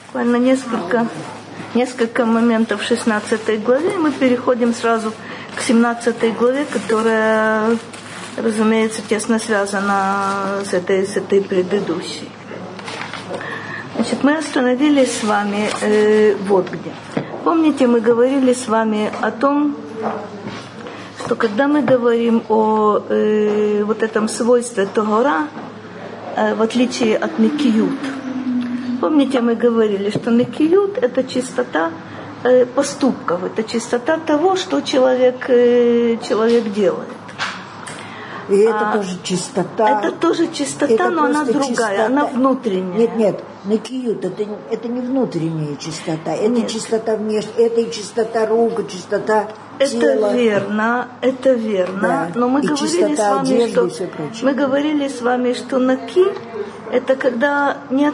Буквально несколько моментов в 16 главе, и мы переходим сразу к 17 главе, которая, разумеется, тесно связана с этой предыдущей. Значит, мы остановились с вами вот где. Помните, мы говорили с вами о том, что когда мы говорим о вот этом свойстве тогора, в отличие от некиют, помните, мы говорили, что некиют – это чистота поступков, это чистота того, что человек делает. И это тоже чистота. Это тоже чистота, это но она другая, чистота. Она внутренняя. Нет, некиют это не внутренняя чистота, это чистота внешняя, это и чистота рук, и чистота тела. Это верно. Да. Но мы говорили с вами, что наки – это когда нет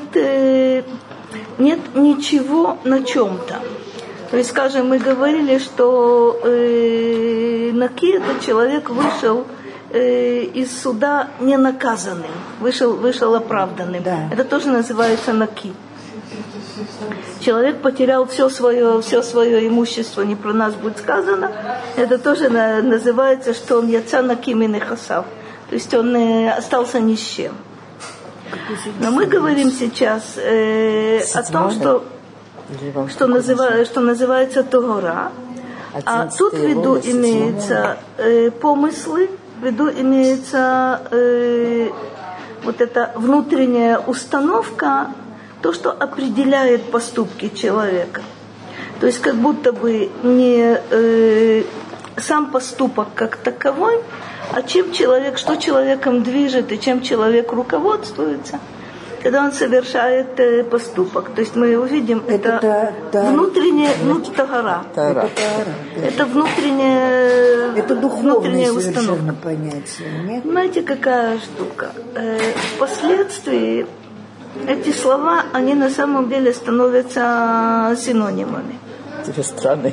ничего на чем-то. То есть, скажем, мы говорили, что наки – это человек вышел из суда не наказанным, вышел оправданным. Да. Это тоже называется наки. Человек потерял все свое имущество, не про нас будет сказано. Это тоже называется, что он яца наки мин хасав. То есть он остался ни с чем. Но мы говорим сейчас о том, что называется тогора. А тут в виду имеются помыслы, в виду имеется вот эта внутренняя установка, то, что определяет поступки человека. То есть как будто бы не сам поступок как таковой, а что человеком движет и чем человек руководствуется, когда он совершает поступок. То есть мы увидим, это внутренняя тогора. Это внутренняя установка. Понятие, нет? Знаете, какая штука? Впоследствии эти слова, они на самом деле становятся синонимами. Это странно.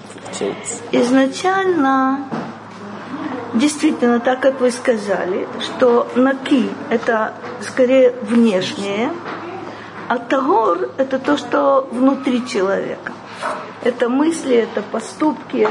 Изначально, действительно, так как вы сказали, что наки – это скорее внешнее, а тагор – это то, что внутри человека. Это мысли, это поступки,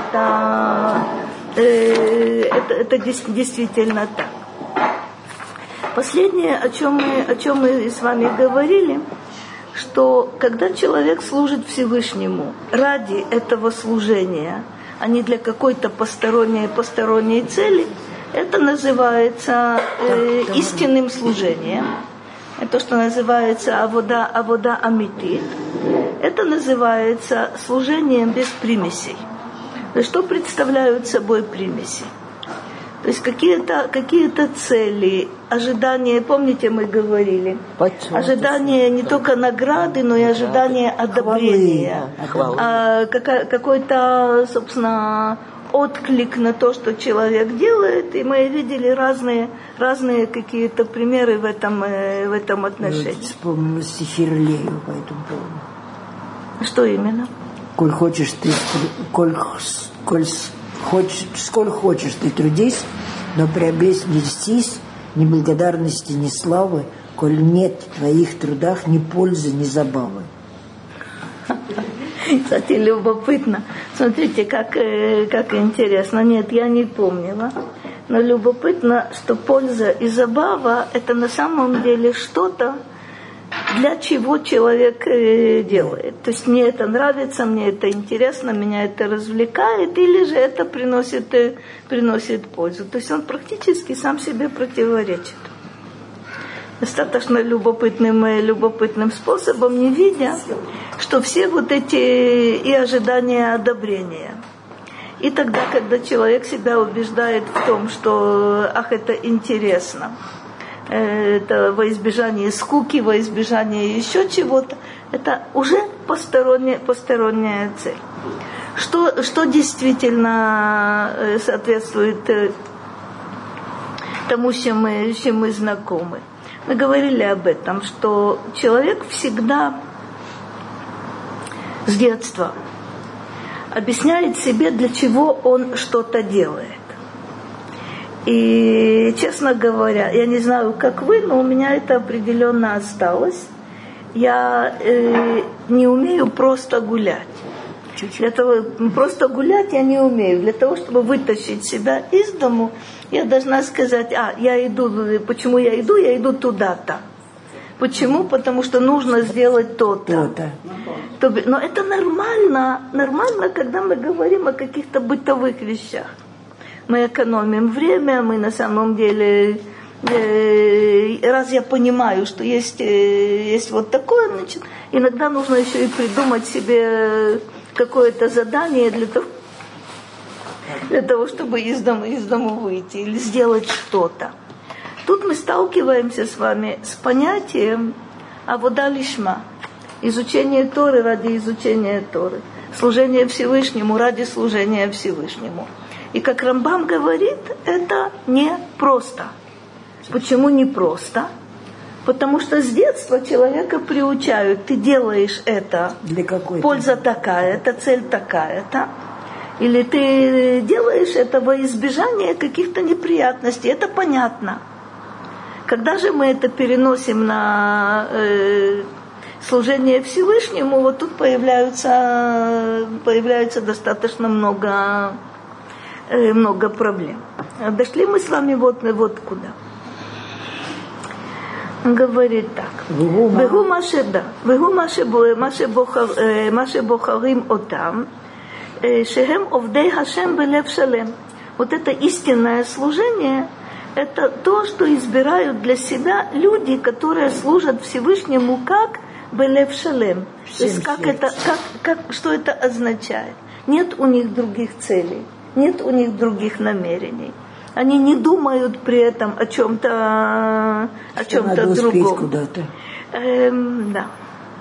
это действительно так. Последнее, о чем мы с вами говорили, что когда человек служит Всевышнему ради этого служения, а не для какой-то посторонней цели, это называется истинным служением. Это что называется авода амитит. Это называется служением без примесей. То есть что представляют собой примеси? То есть какие-то цели, ожидания, помните, мы говорили, ожидания не только награды, но и ожидания одобрения. Какой-то, собственно, отклик на то, что человек делает, и мы видели разные какие-то примеры в этом отношении. Вспомнила Сефирлею по этому поводу. Что именно? Сколь хочешь ты трудись, но приобрестись ни благодарности, ни славы, коль нет в твоих трудах ни пользы, ни забавы. Кстати, любопытно. Смотрите, как интересно. Нет, я не помнила. Но любопытно, что польза и забава – это на самом деле что-то, для чего человек делает. То есть мне это нравится, мне это интересно, меня это развлекает, или же это приносит пользу. То есть он практически сам себе противоречит. Достаточно любопытным способом, не видя, что все вот эти и ожидания одобрения. И тогда, когда человек себя убеждает в том, что это интересно, это во избежание скуки, во избежание еще чего-то, это уже посторонняя цель. Что действительно соответствует тому, с чем мы знакомы? Мы говорили об этом, что человек всегда с детства объясняет себе, для чего он что-то делает. И, честно говоря, я не знаю, как вы, но у меня это определенно осталось. я не умею просто гулять. Для того, просто гулять я не умею. Для того, чтобы вытащить себя из дому, я должна сказать, я иду, почему я иду туда-то. Почему? Потому что нужно сделать то-то. Но это нормально, когда мы говорим о каких-то бытовых вещах. Мы экономим время, мы на самом деле, раз я понимаю, что есть вот такое, значит, иногда нужно еще и придумать себе какое-то задание для того, чтобы из дома выйти или сделать что-то. Тут мы сталкиваемся с вами с понятием авода лишма, изучение Торы ради изучения Торы, служение Всевышнему ради служения Всевышнему. И как Рамбам говорит, это непросто. Почему непросто? Потому что с детства человека приучают, ты делаешь это, польза такая-то, цель такая-то, или ты делаешь это во избежание каких-то неприятностей, это понятно. Когда же мы это переносим на служение Всевышнему, вот тут появляется достаточно много проблем. Дошли мы с вами вот куда. Он говорит так. Вегу маше бохарим отам, шехем овдей Хашем белев шалем. Вот это истинное служение, это то, что избирают для себя люди, которые служат Всевышнему как белев шалем. То есть что это означает? Нет у них других целей, нет у них других намерений. Они не думают при этом о чем-то другом. Куда-то. Да.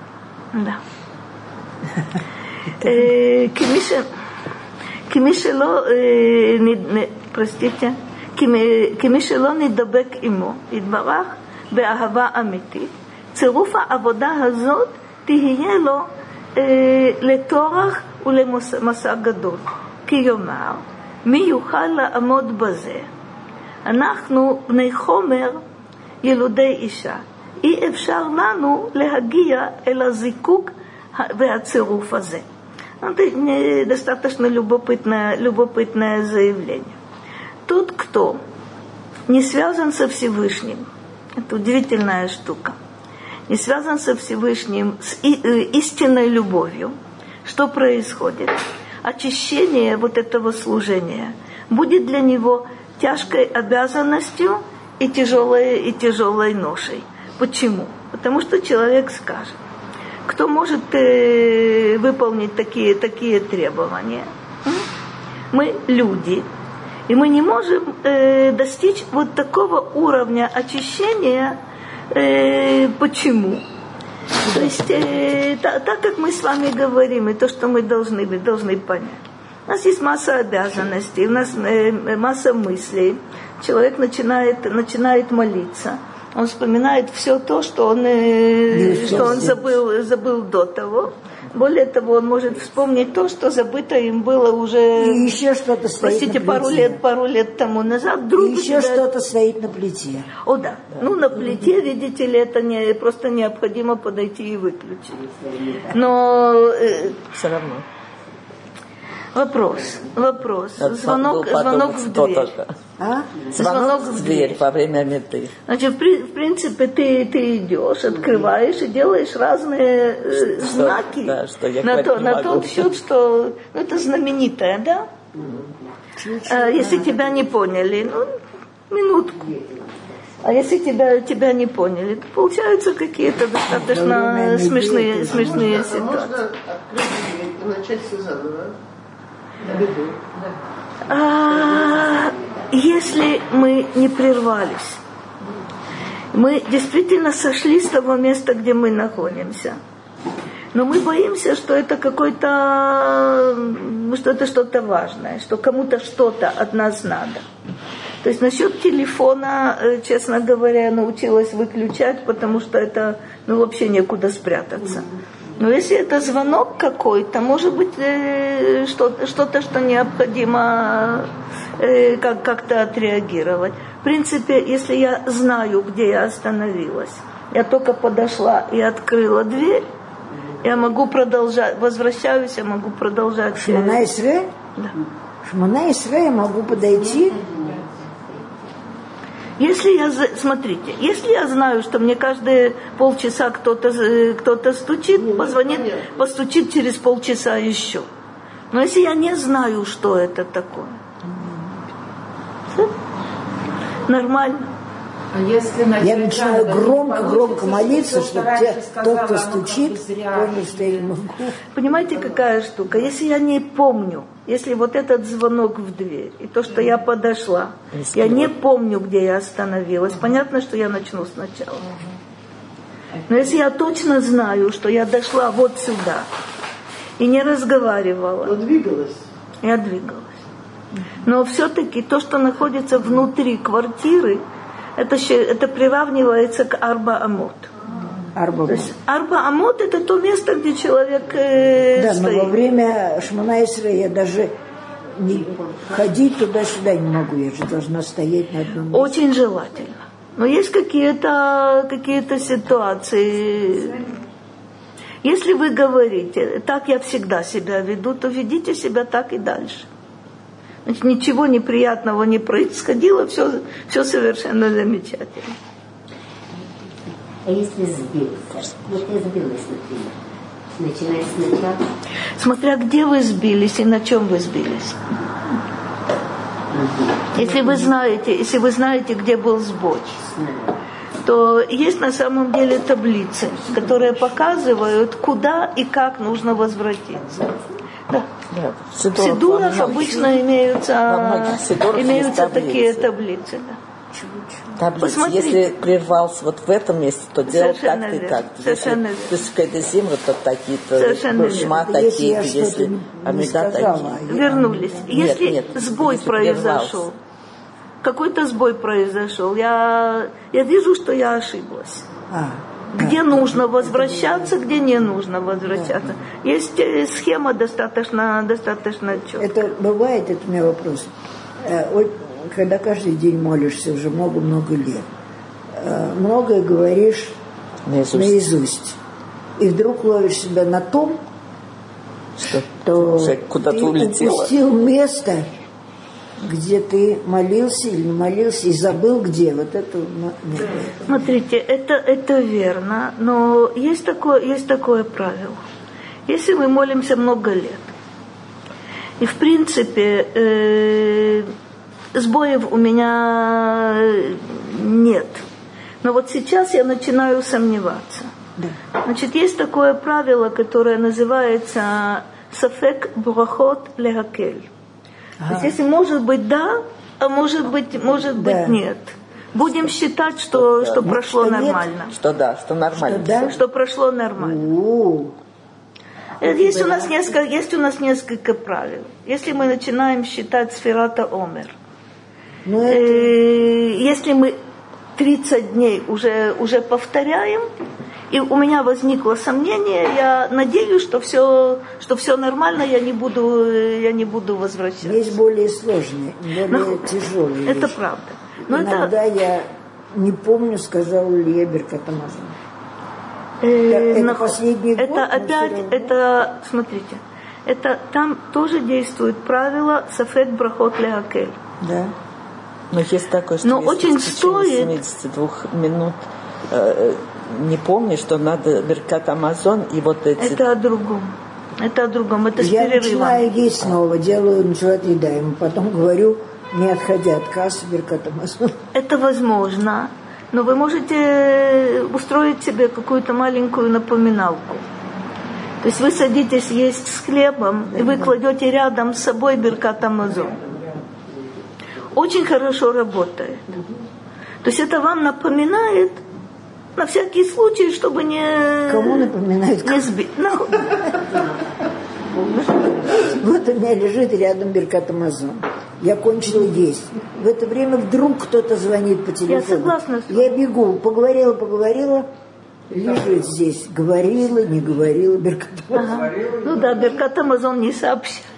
כמי שלא נדבק עמו, יתברך באהבה אמיתית, צירוף העבודה הזאת תהיה לו לטורח ולמסע גדול. כי יאמר, מי יוכל לעמוד בזה? אנחנו בני חומר ילודי אישה. אי אפשר לנו להגיע אל הזיקוק והצירוף הזה. Это достаточно любопытное заявление. Тот, кто не связан со Всевышним, это удивительная штука, не связан со Всевышним с истинной любовью, что происходит? Очищение вот этого служения будет для него тяжкой обязанностью и тяжелой ношей. Почему? Потому что человек скажет, кто может выполнить такие требования? Мы люди. И мы не можем достичь вот такого уровня очищения. Почему? То есть, так как мы с вами говорим, и то, что мы должны понять. У нас есть масса обязанностей, у нас масса мыслей. Человек начинает молиться. Он вспоминает все то, что он забыл до того. Более того, он может вспомнить то, что забыто им было уже, еще что-то стоит на плите. пару лет тому назад. Еще что-то стоит на плите. О, да. На плите, видите ли, это просто необходимо подойти и выключить. Но все равно. Вопрос. Звонок в дверь. Звонок в дверь во время меты. Значит, в принципе, ты идешь, открываешь и делаешь разные знаки на тот счет, что это знаменитое, да? Если тебя не поняли, минутку. А если тебя не поняли, то получаются какие-то достаточно смешные ситуации. Начать с заново. Если мы не прервались, мы действительно сошли с того места, где мы находимся, но мы боимся, что это что-то важное, что кому-то что-то от нас надо. То есть насчет телефона, честно говоря, я научилась выключать, потому что это вообще некуда спрятаться. Но если это звонок какой-то, может быть, что-то, что необходимо как-то отреагировать. В принципе, если я знаю, где я остановилась, Я только подошла и открыла дверь, я могу продолжать, возвращаюсь, я могу продолжать. Шмона Исре? Да. Шмона Исре я могу подойти. Смотрите, если я знаю, что мне каждые полчаса кто-то стучит, постучит через полчаса еще. Но если я не знаю, что это такое, нормально. А если я начинаю громко молиться, чтобы тот, кто стучит, понял, что я не могу. Понимаете, какая штука? Если я не помню, если вот этот звонок в дверь, и то, что я подошла, я не помню, где я остановилась, понятно, что я начну сначала. Но если я точно знаю, что я дошла вот сюда и не разговаривала, я двигалась. Но все-таки то, что находится внутри квартиры, это приравнивается к Арба Амот. Арба Амот это то место, где человек да, стоит. Но во время Шмона Исре я даже ходить туда-сюда не могу, я же должна стоять на одном месте. Очень желательно. Но есть какие-то ситуации. Если вы говорите, так я всегда себя веду, то ведите себя так и дальше. Значит, ничего неприятного не происходило, все совершенно замечательно. А если сбился? Вот я сбилась, например. Начинать сначала? Смотря где вы сбились и на чем вы сбились. Если вы знаете, где был сбой, то есть на самом деле таблицы, которые показывают, куда и как нужно возвратиться. Да. В сидурах обычно имеются такие таблицы. Да. Таблицы. Если прервался вот в этом месте, то делал так и так. Совершенно верно. То есть какая-то зимра, то такие-то, шма такие-то, если амида такие. Вернулись. Если сбой произошел, какой-то сбой произошел, я вижу, что я ошиблась. Где нужно возвращаться, где не нужно возвращаться. Есть схема достаточно четкая. Это бывает, это у меня вопрос. Когда каждый день молишься уже много-много лет, многое говоришь наизусть. И вдруг ловишь себя на том, что куда-то ты упустил место, где ты молился или не молился, и забыл где. Вот это. Смотрите, это верно, но есть такое правило. Если мы молимся много лет, и в принципе сбоев у меня нет, но вот сейчас я начинаю сомневаться. Да. Значит, есть такое правило, которое называется «сафек брахот лехакель». То есть, если может быть да, а может быть нет. Будем считать, что прошло нормально. Что нормально. Что прошло нормально. Есть у нас несколько правил. Если мы начинаем считать сферата омер, если мы 30 дней уже повторяем, и у меня возникло сомнение, я надеюсь, что все нормально, я не буду возвращаться. Есть более сложные, более тяжелые. Это вещи. правда. Но иногда я не помню, сказала ли я Беркат Амазон. Это последний год? Смотрите, там тоже действует правило сафек брахот леакель. Да. Но есть такое, что очень в течение 72 минут не помнишь, что надо Беркат Амазон и вот эти... Это о другом. Это с я перерывом. начинаю есть снова, делаю начинаю едаем, потом говорю, не отходя от кассы, Беркат Амазон. Это возможно, но вы можете устроить себе какую-то маленькую напоминалку. То есть вы садитесь есть с хлебом, и вы кладете рядом с собой Беркат Амазон. Очень хорошо работает. То есть это вам напоминает, на всякий случай, чтобы не... Кому напоминает? Не сбить. Вот у меня лежит рядом Беркат Амазон. Я кончила есть. В это время вдруг кто-то звонит по телефону. Я согласна. Я бегу. Поговорила. Лежит здесь. Говорила, не говорила. Беркат Амазон. Ну да, Беркат Амазон не сообщает.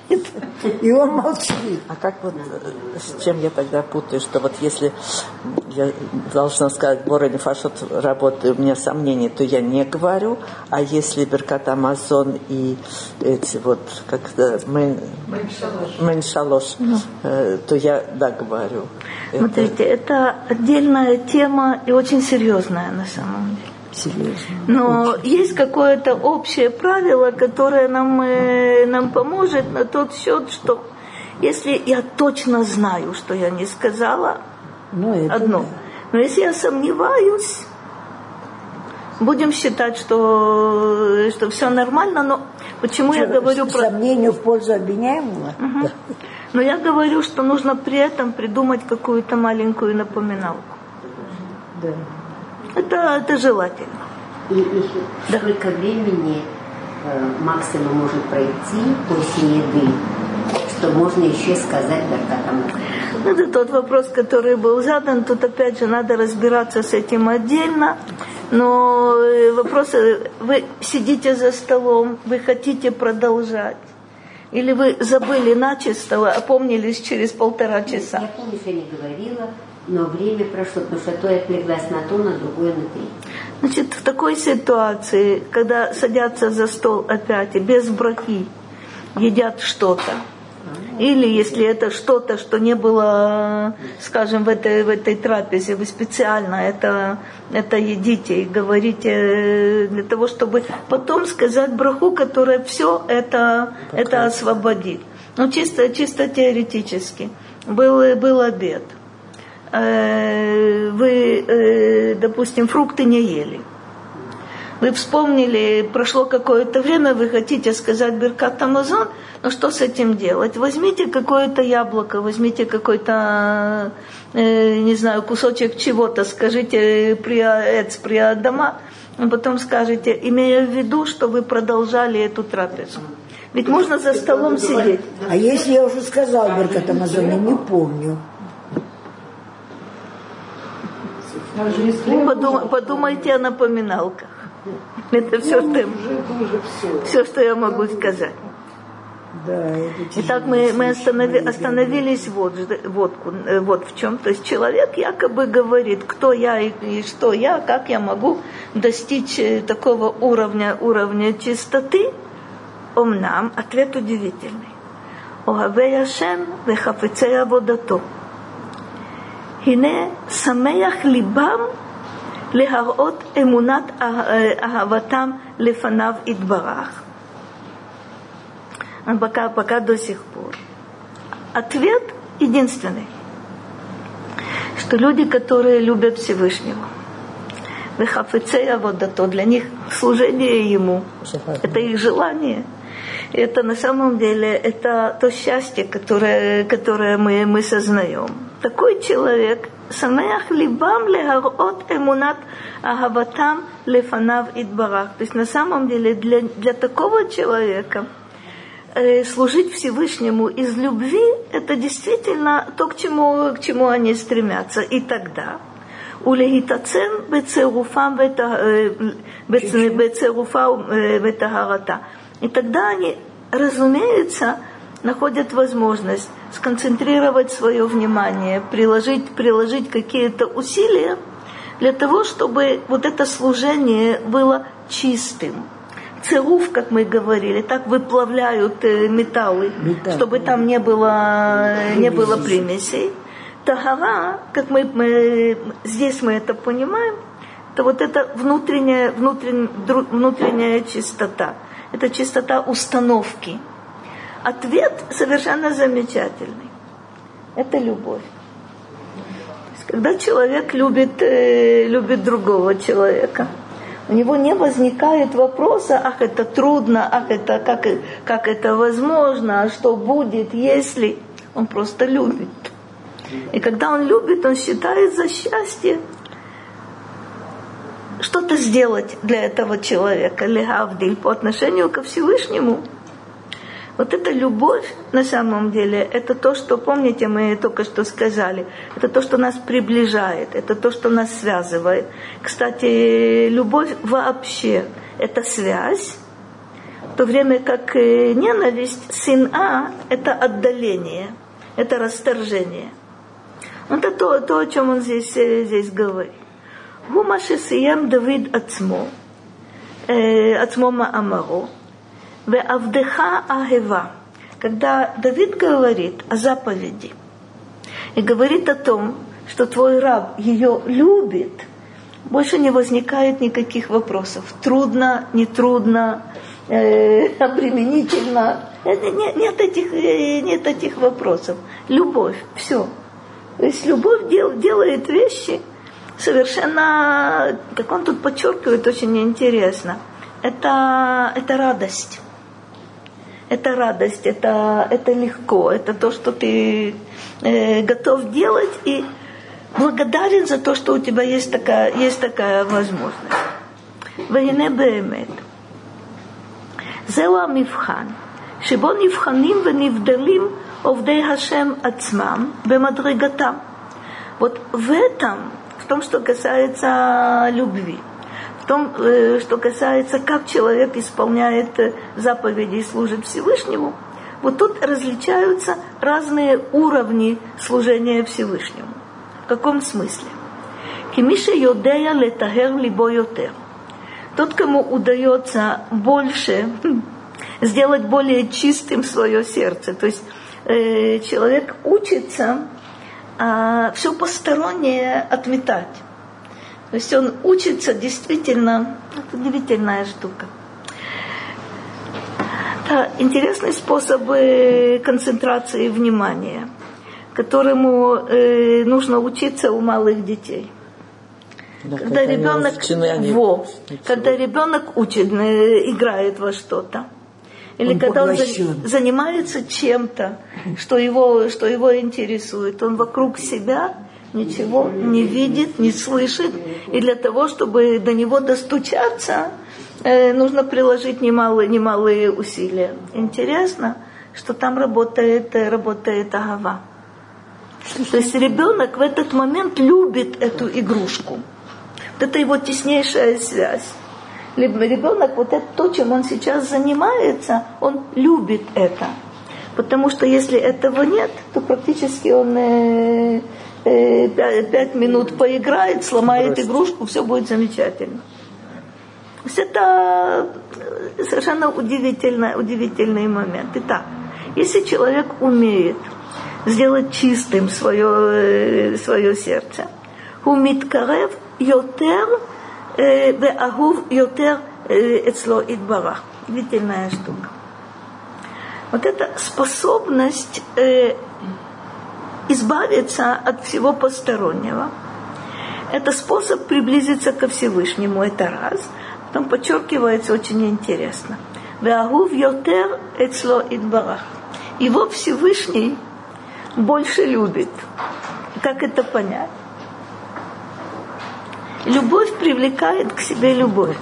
И он молчит. А как вот, с чем я тогда путаю, что вот если я должна сказать, Бора Нефашот работаю, у меня сомнения, то я не говорю, а если Беркат Амазон и эти вот, как-то, Мэн Шалош, то я, да, говорю. Смотрите, это отдельная тема и очень серьезная на самом деле. Серьезно. Но есть какое-то общее правило, которое нам поможет на тот счет, что если я точно знаю, что я не сказала, одно. Да. Но если я сомневаюсь, будем считать, что все нормально, но почему я говорю про... Сомнению в пользу обвиняемого? Угу. Но я говорю, что нужно при этом придумать какую-то маленькую напоминалку. Да. Это желательно. И сколько времени максимум может пройти после еды, что можно еще сказать Беркат Амазон? Это тот вопрос, который был задан. Тут опять же надо разбираться с этим отдельно. Но вопрос, вы сидите за столом, вы хотите продолжать? Или вы забыли начисто, опомнились через 1,5 часа? Я помню, что я не говорила, но время прошло, потому что то я отвлеклась на то, на другое, на третье. Значит, в такой ситуации, когда садятся за стол опять и без брахи едят что-то, или если это что-то, что не было, скажем, в этой трапезе, вы специально это едите и говорите для того, чтобы потом сказать браху, которая все это освободит. Ну, чисто теоретически. Был обед. Вы, допустим, фрукты не ели. Вы вспомнили, прошло какое-то время, вы хотите сказать Беркат Амазон, но что с этим делать? Возьмите какое-то яблоко, возьмите какой-то, не знаю, кусочек чего-то, скажите при Адама, а потом скажете, имея в виду, что вы продолжали эту трапезу. Ведь можно за столом сидеть. А если я уже сказала Беркат Амазон, я не помню. Подумайте о напоминалках. Это все, что я могу сказать. Да, итак, мы остановились вот в чем. То есть человек якобы говорит, кто я и что я, как я могу достичь такого уровня чистоты. Омнам, ответ удивительный. Оhavei Ашем вехafetzei аводато. Хине самеях либам להראות אמונת אהבתם לפניו יתברך. Пока до сих пор. Ответ единственный, что люди, которые любят Всевышнего, вехафецея водато, для них служение Ему, это их желание. Это на самом деле это то счастье, которое мы сознаем. Такой человек самеях либам легарот эмунат агаватам лефанав идбарах. То есть на самом деле для такого человека служить Всевышнему из любви это действительно то, к чему они стремятся. И тогда улегитацем бецеруфам ветагарата. И тогда они, разумеется, находят возможность сконцентрировать свое внимание, приложить какие-то усилия для того, чтобы вот это служение было чистым. Церуф, как мы говорили, так выплавляют металлы, чтобы там не было примесей. Тагара, как здесь мы это понимаем, это вот эта внутренняя чистота. Это чистота установки. Ответ совершенно замечательный. Это любовь. То есть, когда человек любит другого человека, у него не возникает вопроса, ах, это трудно, ах, это как это возможно, а что будет, если он просто любит. И когда он любит, он считает за счастье что-то сделать для этого человека, легавдиль, по отношению ко Всевышнему. Вот эта любовь, на самом деле, это то, что, помните, мы только что сказали, это то, что нас приближает, это то, что нас связывает. Кстати, любовь вообще – это связь, то время как ненависть, син-а, это отдаление, это расторжение. Вот это то, о чем он здесь говорит. Гумаши сиям Давид ацмо маамаро, ве авдеха ахева. Когда Давид говорит о заповеди и говорит о том, что твой раб ее любит, больше не возникает никаких вопросов. Трудно, нетрудно, обременительно. Нет этих вопросов. Любовь, все. То есть любовь делает вещи совершенно, как он тут подчеркивает, очень интересно. Это радость. Это радость, это легко, это то, что ты готов делать, и благодарен за то, что у тебя есть такая возможность. והנה באמת, זהו המבחן, שבו נבחנים ונבדלים עובדי השם עצמם במדרגתם. Вот в этом, в том, что касается любви, в том, что касается, как человек исполняет заповеди и служит Всевышнему, вот тут различаются разные уровни служения Всевышнему. В каком смысле? Кимиша йодея летахер либо йотер. Тот, кому удается больше сделать более чистым свое сердце. То есть человек учится все постороннее отметать. То есть он учится действительно, это удивительная штука. Это интересный способ концентрации внимания, которому нужно учиться у малых детей. Да, когда ребенок учит, играет во что-то, или когда он занимается чем-то, что его интересует, он вокруг себя ничего не видит, не слышит, и для того, чтобы до него достучаться, нужно приложить немалые усилия. Интересно, что там работает агава. То есть ребенок в этот момент любит эту игрушку. Вот это его теснейшая связь. Ребенок, вот это то, чем он сейчас занимается, он любит это. Потому что если этого нет, то практически он 5 минут поиграет, сломает игрушку, все будет замечательно. То есть это совершенно удивительный момент. Итак, если человек умеет сделать чистым свое сердце, умиткарев йотер веагув йотер эцло идбарах. Удивительная штука. Вот эта способность избавиться от всего постороннего, это способ приблизиться ко Всевышнему, это раз. Потом подчеркивается очень интересно. Веагув йотер эцло идбарах. Его Всевышний больше любит. Как это понять? Любовь привлекает к себе любовь.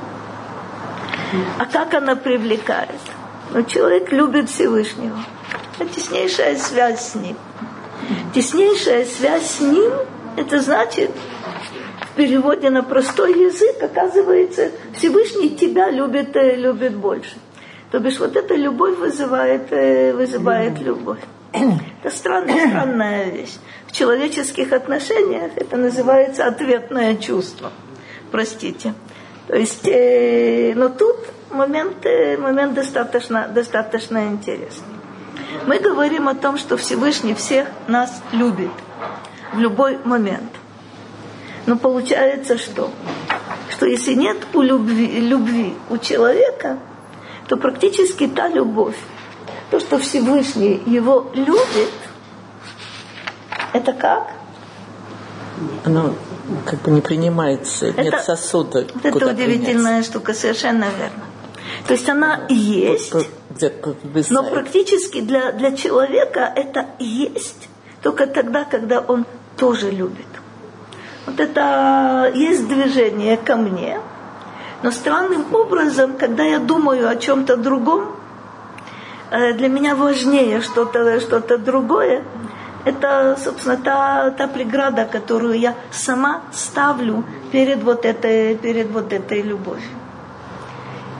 А как она привлекает? Но человек любит Всевышнего. Это теснейшая связь с ним. Теснейшая связь с ним, это значит, в переводе на простой язык, оказывается, Всевышний тебя любит больше. То бишь вот эта любовь вызывает любовь. Это странная вещь. В человеческих отношениях это называется ответное чувство. Простите. То есть, но тут момент достаточно интересный. Мы говорим о том, что Всевышний всех нас любит в любой момент. Но получается что? Что если нет любви у человека, то практически та любовь, то, что Всевышний его любит, это как? Оно как бы не принимается, нет сосуда. Вот это удивительная штука, совершенно верно. То есть она есть, но практически для человека это есть только тогда, когда он тоже любит. Вот это есть движение ко мне, но странным образом, когда я думаю о чем-то другом, для меня важнее что-то другое. Это, собственно, та преграда, которую я сама ставлю перед вот этой любовью.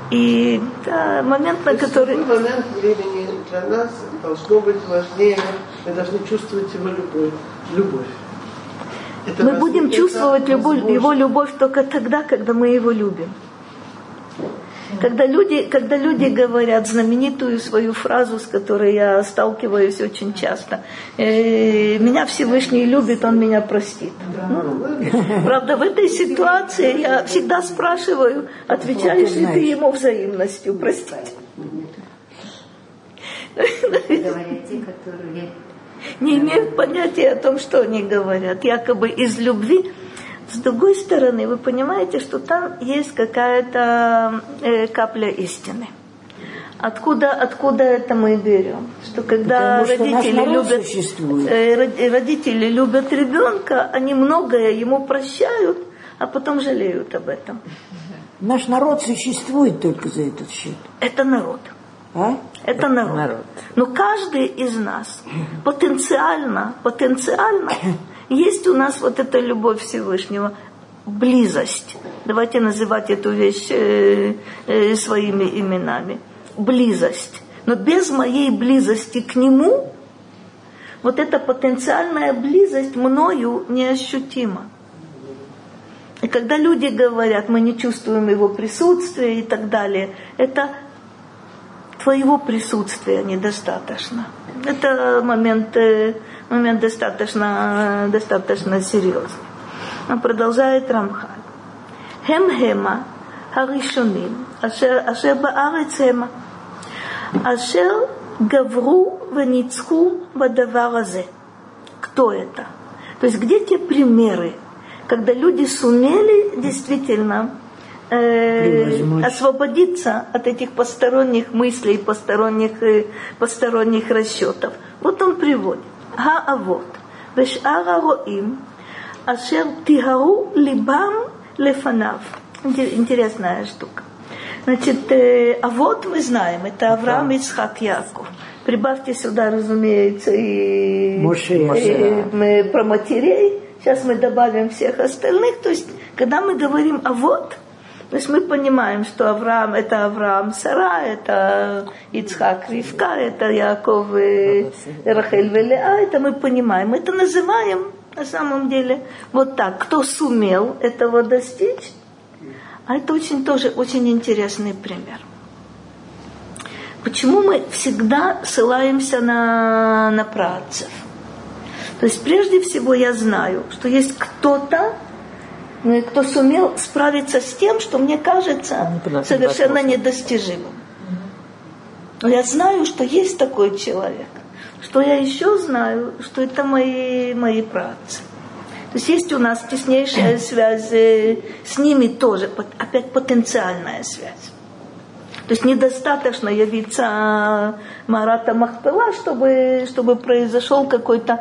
И да, момент, на который... Какой момент времени для нас должно быть важнее, мы должны чувствовать его любовь. Мы будем чувствовать его любовь только тогда, когда мы его любим. Когда люди говорят знаменитую свою фразу, с которой я сталкиваюсь очень часто, «Меня Всевышний любит, он меня простит». Правда, в этой ситуации я всегда спрашиваю, отвечаешь ли ты ему взаимностью простить? Говорят те, которые... Не имеют понятия о том, что они говорят, якобы из любви. С другой стороны, вы понимаете, что там есть какая-то капля истины. Откуда это мы берем? Что когда родители любят ребенка, они многое ему прощают, а потом жалеют об этом. Наш народ существует только за этот счет. Это народ. А? Это народ. Но каждый из нас потенциально есть у нас вот эта любовь Всевышнего, близость. Давайте называть эту вещь своими именами. Близость. Но без моей близости к Нему, вот эта потенциальная близость мною неощутима. И когда люди говорят, мы не чувствуем Его присутствия и так далее, это твоего присутствия недостаточно. Это момент достаточно серьезный. Он продолжает Рамхаль. Хем-хема харишоним ашер баарец хема ашер гавру веницху бадавар азе. Кто это? То есть где те примеры, когда люди сумели действительно освободиться от этих посторонних мыслей, посторонних расчетов. Вот он приводит. Ха-авот. Веш'ара роим. Ашер тигару либам лефанав. Интересная штука. Значит, авот мы знаем. Это Авраам, Ицхак, Яков. Прибавьте сюда, разумеется, и про матерей. Сейчас мы добавим всех остальных. То есть, когда мы говорим авот, то есть мы понимаем, что Авраам – это Авраам, Сара, это Ицхак, Ривка, это Яков, Рахель, Леа, это мы понимаем. Мы это называем на самом деле вот так. Кто сумел этого достичь, а это тоже очень интересный пример. Почему мы всегда ссылаемся на праотцев? То есть прежде всего я знаю, что есть кто-то, кто сумел справиться с тем, что мне кажется совершенно недостижимым. Но я знаю, что есть такой человек. Что я еще знаю, что это мои праотцы. То есть у нас теснейшая связь с ними тоже, опять потенциальная связь. То есть недостаточно явиться Марата Махпела, чтобы произошел какой-то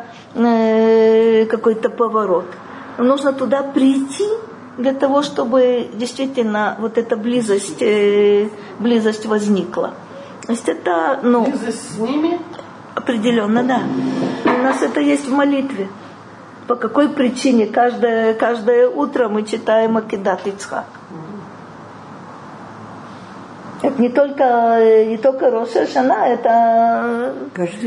поворот. Нужно туда прийти для того, чтобы действительно вот эта близость возникла. То есть это, близость с ними? Определенно, да. У нас это есть в молитве. По какой причине каждое утро мы читаем Акидат Ицхак. Это не только Рош ха-Шана, это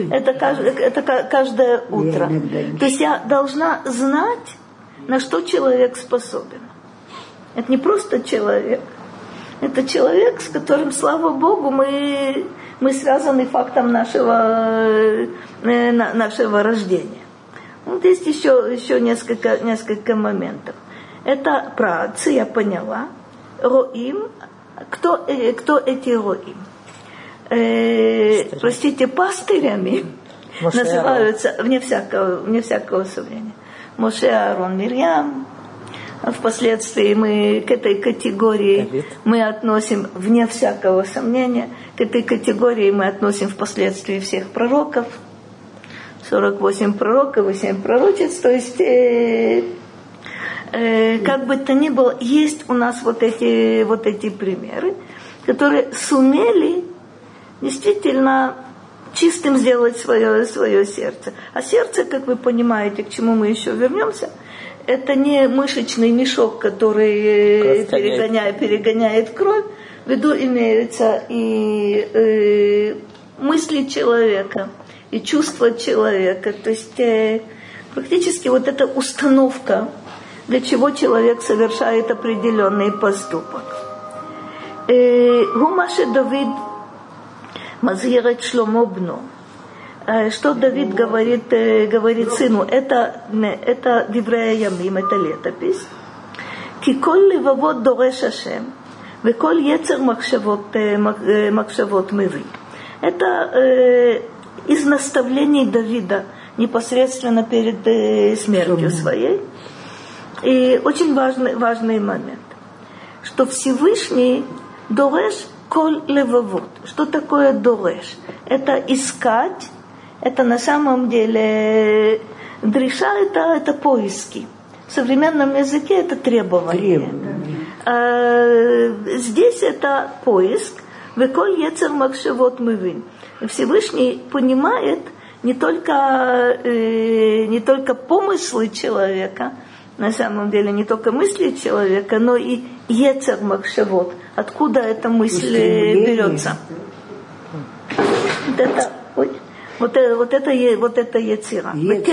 каждое утро. То есть я должна знать, на что человек способен. Это не просто человек. Это человек, с которым, слава Богу, мы связаны фактом нашего рождения. Вот есть еще несколько моментов. Это праотцы, я поняла. Роим. Кто эти роим? Простите, пастырями называются, вне всякого сомнения. Моше, Аарон, Мирьям. Впоследствии мы к этой категории мы относим, вне всякого сомнения, к этой категории мы относим впоследствии всех пророков. 48 пророков и 7 пророчеств. То есть, как бы то ни было, есть у нас вот эти примеры, которые сумели действительно чистым сделать свое сердце. А сердце, как вы понимаете, к чему мы еще вернемся, это не мышечный мешок, который перегоняет кровь, В виду имеются и мысли человека, и чувства человека. То есть практически вот эта установка, для чего человек совершает определенный поступок. Гумаше Давид мазгирет Шломо бно. Что Давид говорит сыну, это Диврея Ямим, это летопись. Ки коль левавот дореш Ашем, веколь ецер махшавот меви. Это из наставлений Давида непосредственно перед смертью своей. И очень важный момент, что Всевышний дореш коль левавот. Что такое дореш? Это искать, это на самом деле дриша, это поиски. В современном языке это требование. Здесь это поиск. Веколь ецер махшавот мевин. Всевышний понимает не только помыслы человека, на самом деле не только мысли человека, но и ецер махшавот. Откуда эта мысль берется? Вот это ецера.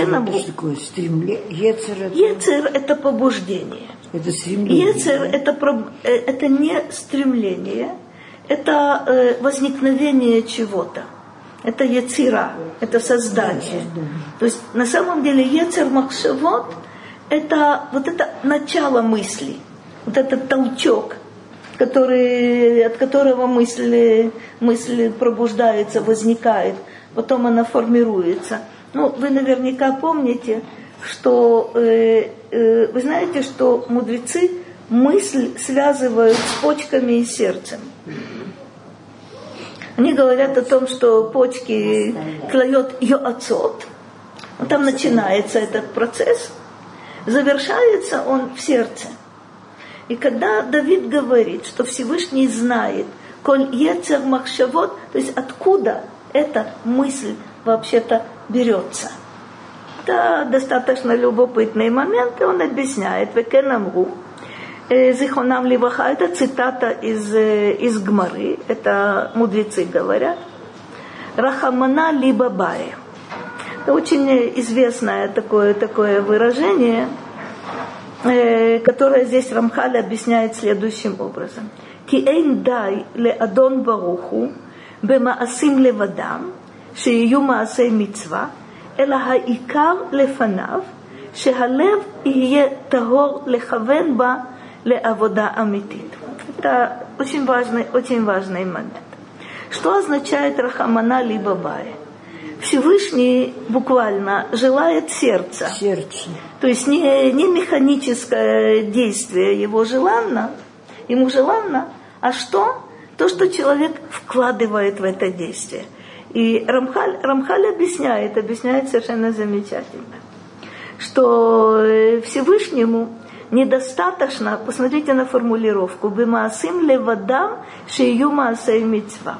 Ецер это побуждение. Это стремление. Ецер это не стремление, это возникновение чего-то. Это ецера, это создание. То есть на самом деле ецер махшавот это вот это начало мысли, вот этот толчок, от которого мысль пробуждается, возникает, потом она формируется. Ну, вы наверняка помните, что вы знаете, что мудрецы мысль связывают с почками и сердцем. Они говорят о том, что почки клает йоацот, там начинается этот процесс, завершается он в сердце. И когда Давид говорит, что Всевышний знает, коль ецер махшавот, то есть откуда эта мысль вообще-то берется. Это достаточно любопытный момент, и он объясняет, векенамру, зихонам ливаха, это цитата из Гмары, это мудрецы говорят, рахамана либо бае. Это очень известное такое выражение, которое здесь Рамхаль объясняет следующим образом. Ки эйн дай ле адон баруху бемаасим левадам, шею маасей мицва, эла хаикар лефанав, שהלב יהיה טהור לכוון בה לעבודה אמיתית. Это очень важный момент. Что означает рахамана либо бае? Всевышний буквально желает сердца. Сердце. То есть не механическое действие ему желанно, а что? То, что человек вкладывает в это действие. И Рамхаль объясняет совершенно замечательно, что Всевышнему недостаточно, посмотрите на формулировку, «Бимаасим левадам шею маасей мицва».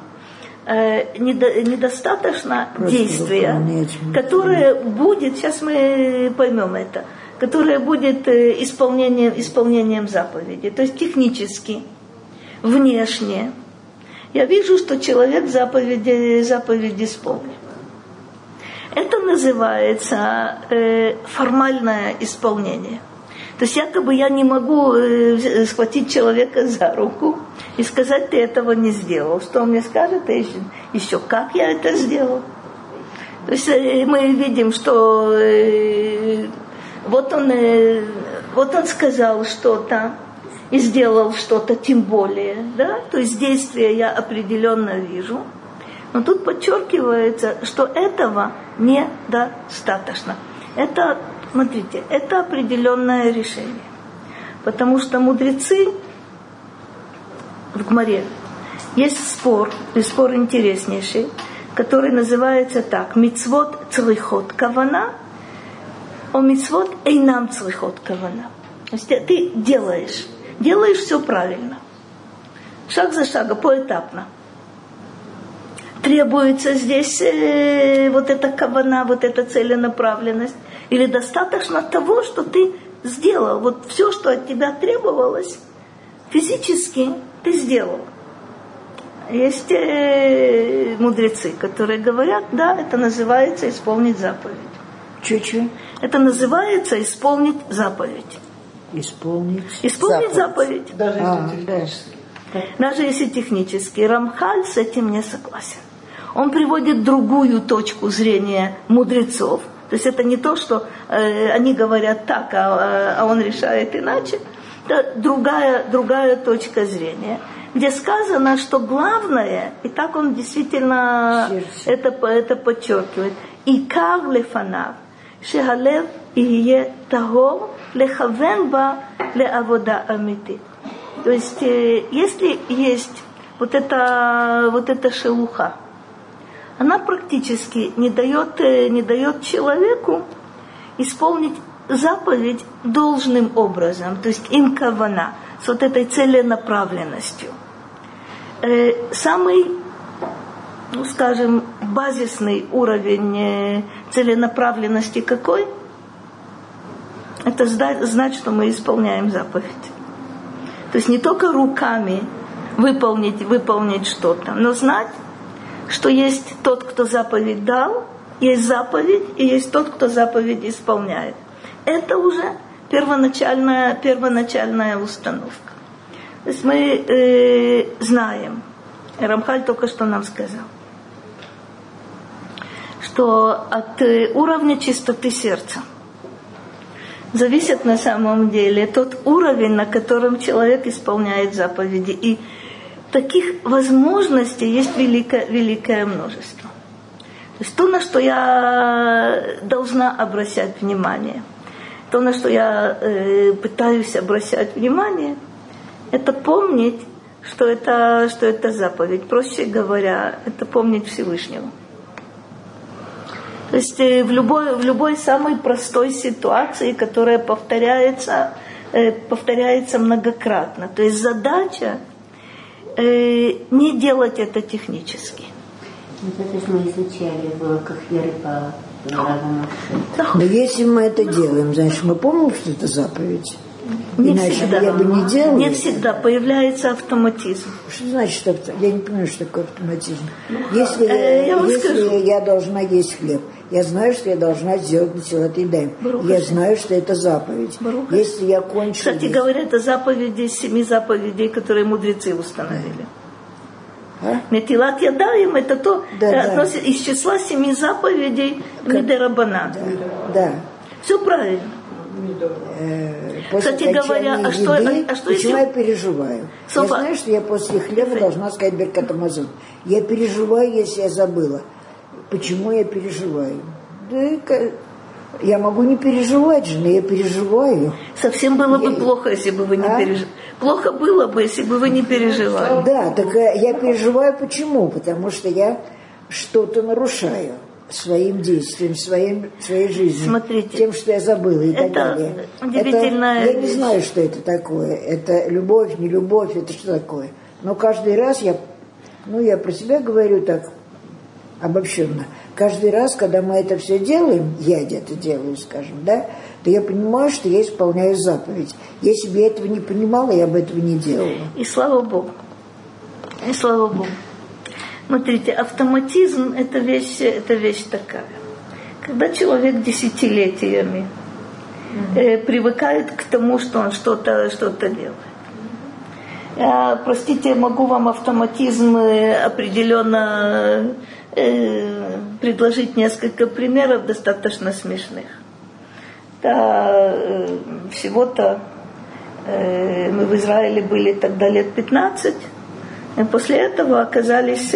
Недостаточно действия, которое будет, сейчас мы поймем это, которое будет исполнением заповеди, то есть технически, внешне. Я вижу, что человек заповеди исполнил. Это называется формальное исполнение. То есть якобы я не могу схватить человека за руку и сказать, ты этого не сделал. Что он мне скажет? Еще как я это сделал? То есть мы видим, что вот он сказал что-то и сделал что-то, тем более. Да? То есть действие я определенно вижу. Но тут подчеркивается, что этого недостаточно. Это, смотрите, это определенное решение. Потому что мудрецы в Гмаре есть спор, и спор интереснейший, который называется так: мицвот црихот кавана, а мицвот эйнам црихот кавана. То есть ты делаешь все правильно. Шаг за шагом, поэтапно. Требуется здесь вот эта кавана, вот эта целенаправленность? Или достаточно того, что ты сделал? Вот все, что от тебя требовалось, физически ты сделал. Есть мудрецы, которые говорят, да, это называется исполнить заповедь. Чуть-чуть. Это называется исполнить заповедь. Исполнить заповедь. Даже если технически. Да. Даже если технически. Рамхаль с этим не согласен. Он приводит другую точку зрения мудрецов. То есть это не то, что они говорят так, а он решает иначе. Это другая точка зрения, где сказано, что главное, и так он действительно это подчеркивает, «Икар лефанав, шегалев ие тагор лехавен ба леавода амити». То есть, если есть вот эта шелуха, она практически не дает человеку исполнить заповедь должным образом, то есть им кавана, с вот этой целенаправленностью. Самый, скажем, базисный уровень целенаправленности какой? Это знать, что мы исполняем заповедь. То есть не только руками выполнить что-то, но знать, что есть тот, кто заповедь дал, есть заповедь, и есть тот, кто заповедь исполняет. Это уже первоначальная установка. То есть мы знаем, Рамхаль только что нам сказал, что от уровня чистоты сердца зависит на самом деле тот уровень, на котором человек исполняет заповеди. И таких возможностей есть великое множество. То есть то, на что я должна обращать внимание, то, на что я пытаюсь обращать внимание, это помнить, что это заповедь. Проще говоря, это помнить Всевышнего. То есть в любой самой простой ситуации, которая повторяется многократно. То есть задача не делать это технически. Это же мы изучали в уроках веры по Раву Моше. Но если мы это делаем, значит, мы помним, что это заповедь? Не иначе всегда. Я бы не делала. Не всегда. Появляется автоматизм. Что значит автоматизм? Я не понимаю, что такое автоматизм. Если я должна есть хлеб, я знаю, что я должна сделать Нетилат Ядаим. Я знаю, что это заповедь. Если я кончу... Кстати говоря, это заповеди из 7 заповедей, которые мудрецы установили. Нетилат Ядаим это то, относится из числа 7 заповедей Мидерабанан. Да. Все правильно. После Кстати говоря, еды, что почему если... я переживаю? Я знаю, что я после хлеба должна сказать Беркат Амазон. Я переживаю, если я забыла. Почему я переживаю? Да, я могу не переживать же, но я переживаю. Совсем было бы плохо, если бы вы не переживали. Плохо было бы, если бы вы не переживали. Да, так я переживаю почему? Потому что я что-то нарушаю своим действием, своей жизнью. Смотрите, тем, что я забыла и так далее. Я не знаю, что это такое. Это любовь, не любовь, это что такое. Но каждый раз я про себя говорю так обобщенно. Каждый раз, когда мы это все делаем, я это делаю, скажем, да, то я понимаю, что я исполняю заповедь. Если бы я этого не понимала, я бы этого не делала. И слава Богу. И слава Богу. Смотрите, автоматизм – это вещь такая. Когда человек десятилетиями привыкает к тому, что он что-то делает. Я, простите, могу вам автоматизм определенно предложить несколько примеров достаточно смешных. Да, всего-то мы в Израиле были тогда лет 15, и после этого оказались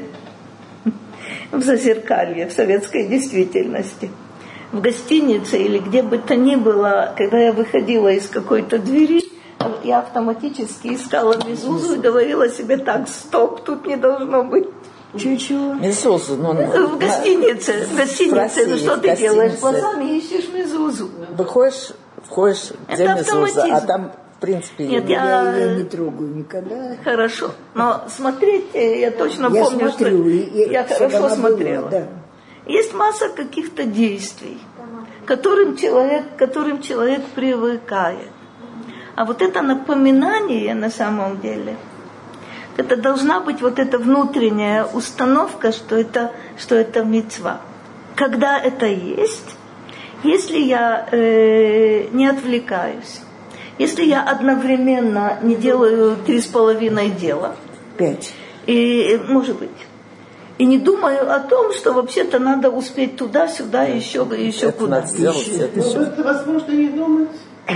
в Зазеркалье, в советской действительности. В гостинице или где бы то ни было, когда я выходила из какой-то двери, я автоматически искала мезузу и говорила себе так: стоп, тут не должно быть. Чего? Мезузу. В гостинице. Ну что ты делаешь? Глазами ищешь мезузу. Выходишь, входишь, где мезуза, а там, в принципе... Нет, я ее не трогаю никогда. Хорошо. Но смотреть, я точно помню, смотрю, что я хорошо смотрела. Была, да. Есть масса каких-то действий, к которым человек привыкает. А вот это напоминание на самом деле, Это должна быть вот эта внутренняя установка, что это мицва. Когда это есть, если я не отвлекаюсь, если я одновременно не делаю 3,5 дела, 5, и, может быть, и не думаю о том, что вообще-то надо успеть туда-сюда, еще куда-то. Надо сделать это еще. Это возможно не думать.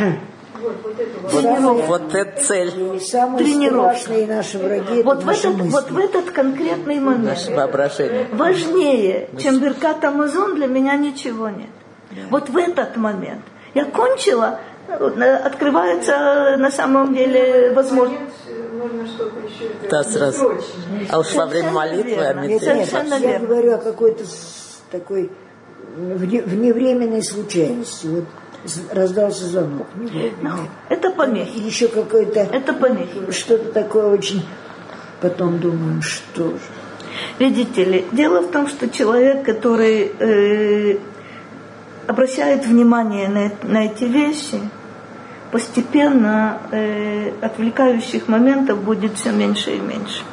Вот это цель. Самые страшные наши враги — это наши мысли. Вот в этот конкретный момент Наше воображение. важнее, чем Беркат Амазон, для меня ничего нет. Вот в этот момент я кончила, открывается на самом деле возможность. Да, сразу. А уж во время молитвы, Я говорю о какой-то такой вневременной случайности. Вот раздался звонок. Это помехи. Еще какой-то... Это помехи. Что-то такое очень... Потом думаем, что же. Видите ли, дело в том, что человек, который обращает внимание на эти вещи, постепенно отвлекающих моментов будет все меньше и меньше.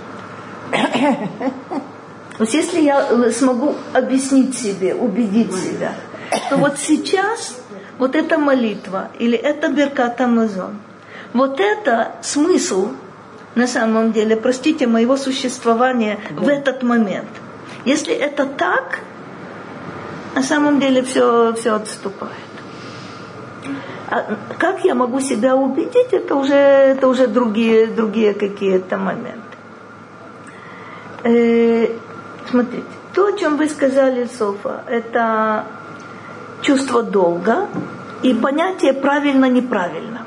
То есть если я смогу объяснить себе, убедить себя, то вот сейчас вот эта молитва или это Беркат Амазон, вот это смысл на самом деле, простите, моего существования в этот момент. Если это так, на самом деле все отступает. А как я могу себя убедить, это уже другие какие-то моменты. Смотрите, то, о чем вы сказали, Софа, это чувство долга и понятие правильно-неправильно.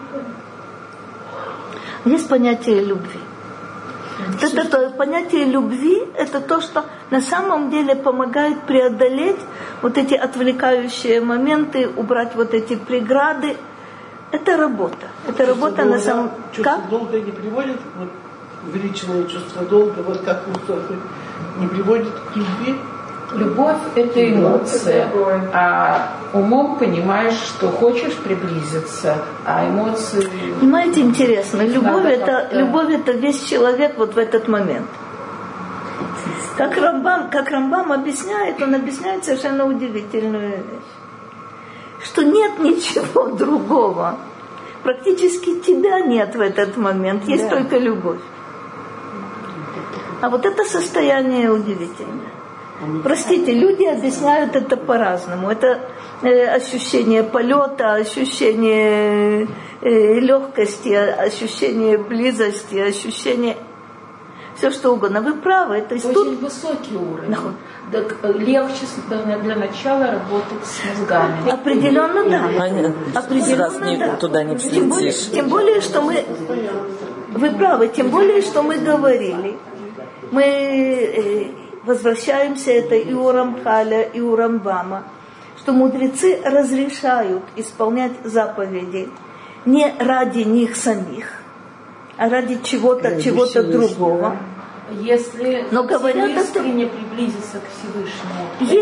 Есть понятие любви. Это понятие любви – это то, что на самом деле помогает преодолеть вот эти отвлекающие моменты, убрать вот эти преграды. Это работа. Это работа на самом деле. Чувство долга не приводит, увеличенное чувство долга, вот как не приводит к любви. Любовь – это эмоция, а умом понимаешь, что хочешь приблизиться, а эмоции... Понимаете, интересно, любовь это весь человек вот в этот момент. Как Рамбам объясняет, он объясняет совершенно удивительную вещь, что нет ничего другого. Практически тебя нет в этот момент, есть только любовь. А вот это состояние удивительное. Простите, люди объясняют это по-разному. Это ощущение полета, ощущение легкости, ощущение близости, ощущение... Все что угодно. Вы правы. То есть очень тут... высокий уровень. Так легче для начала работать с мозгами. Определенно, да. Определенно, да. Туда не взлетишь. Тем более, что мы... Вы правы. Тем более, что мы говорили. Мы... возвращаемся это и у Рамхаля, и у Рамбама, что мудрецы разрешают исполнять заповеди не ради них самих, а ради чего-то другого. Если искренне приблизиться к Всевышнему,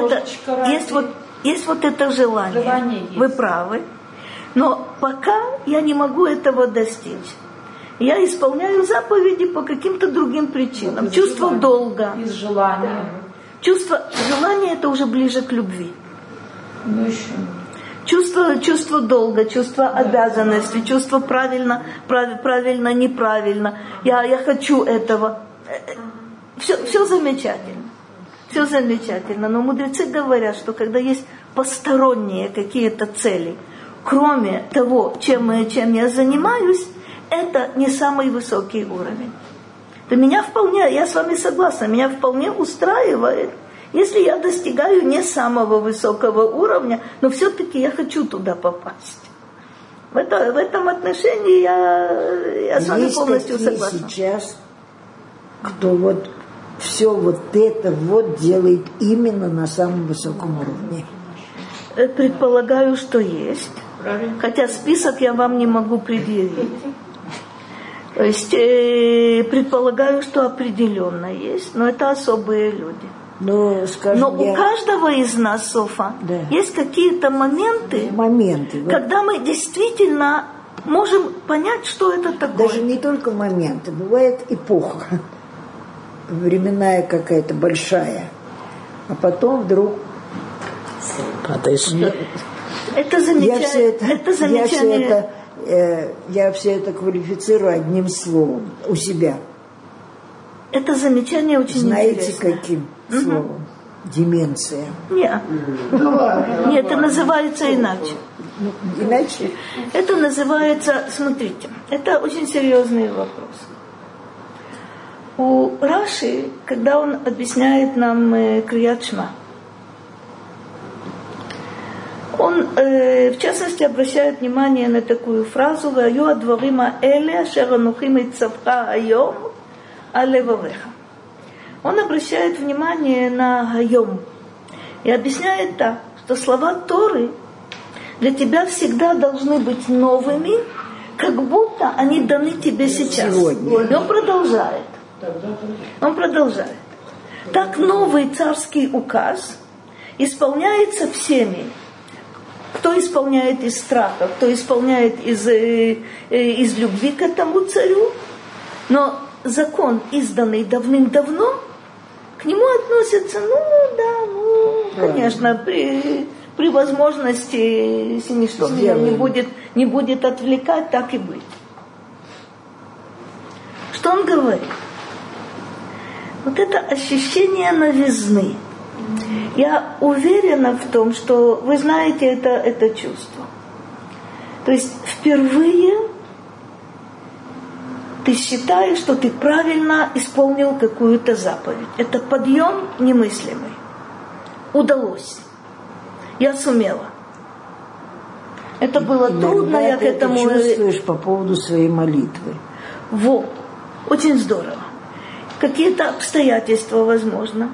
есть вот это желание. Желание Вы правы. Но пока я не могу этого достичь. Я исполняю заповеди по каким-то другим причинам. Чувство долга. Из желания. Чувство желания это уже ближе к любви. Ну еще. Чувство долга, чувство обязанности, чувство правильно, неправильно. Я хочу этого. Все замечательно. Все замечательно. Но мудрецы говорят, что когда есть посторонние какие-то цели, кроме того, чем я занимаюсь, это не самый высокий уровень. То меня вполне, я с вами согласна, меня вполне устраивает, если я достигаю не самого высокого уровня, но все-таки я хочу туда попасть. В этом отношении я с вами полностью согласна. Есть сейчас, кто вот все вот это вот делает именно на самом высоком уровне. Предполагаю, что есть. Хотя список я вам не могу предъявить. То есть предполагаю, что определенно есть, но это особые люди. Но у каждого из нас, Софа, есть какие-то моменты, когда мы действительно можем понять, что это такое. Даже не только моменты, бывает эпоха, временная какая-то большая, а потом вдруг падаешь. Это замечание. Я все это квалифицирую одним словом у себя. Это замечание очень знаете, интересное. каким словом? Деменция. Нет. Нет, это называется иначе. Иначе? Это называется, смотрите, это очень серьезный вопрос. У Раши, когда он объясняет нам Крият Шма, он, в частности, обращает внимание на такую фразу «Ваю адварима эле ашер анухи мицавха айом алевавеха». Он обращает внимание на «айом» и объясняет так, что слова Торы для тебя всегда должны быть новыми, как будто они даны тебе сейчас. Сегодня. И он продолжает. Так новый царский указ исполняется всеми. Кто исполняет из страха, кто исполняет из любви к этому царю. Но закон, изданный давным-давно, к нему относятся, конечно, при возможности, если ничто меня не будет отвлекать, так и быть. Что он говорит? Вот это ощущение новизны. Я уверена в том, что вы знаете это чувство. То есть впервые ты считаешь, что ты правильно исполнил какую-то заповедь. Это подъем немыслимый. Удалось. Я сумела. Это было трудно, я к этому... Ты чувствуешь по поводу своей молитвы. Вот. Очень здорово. Какие-то обстоятельства, возможно.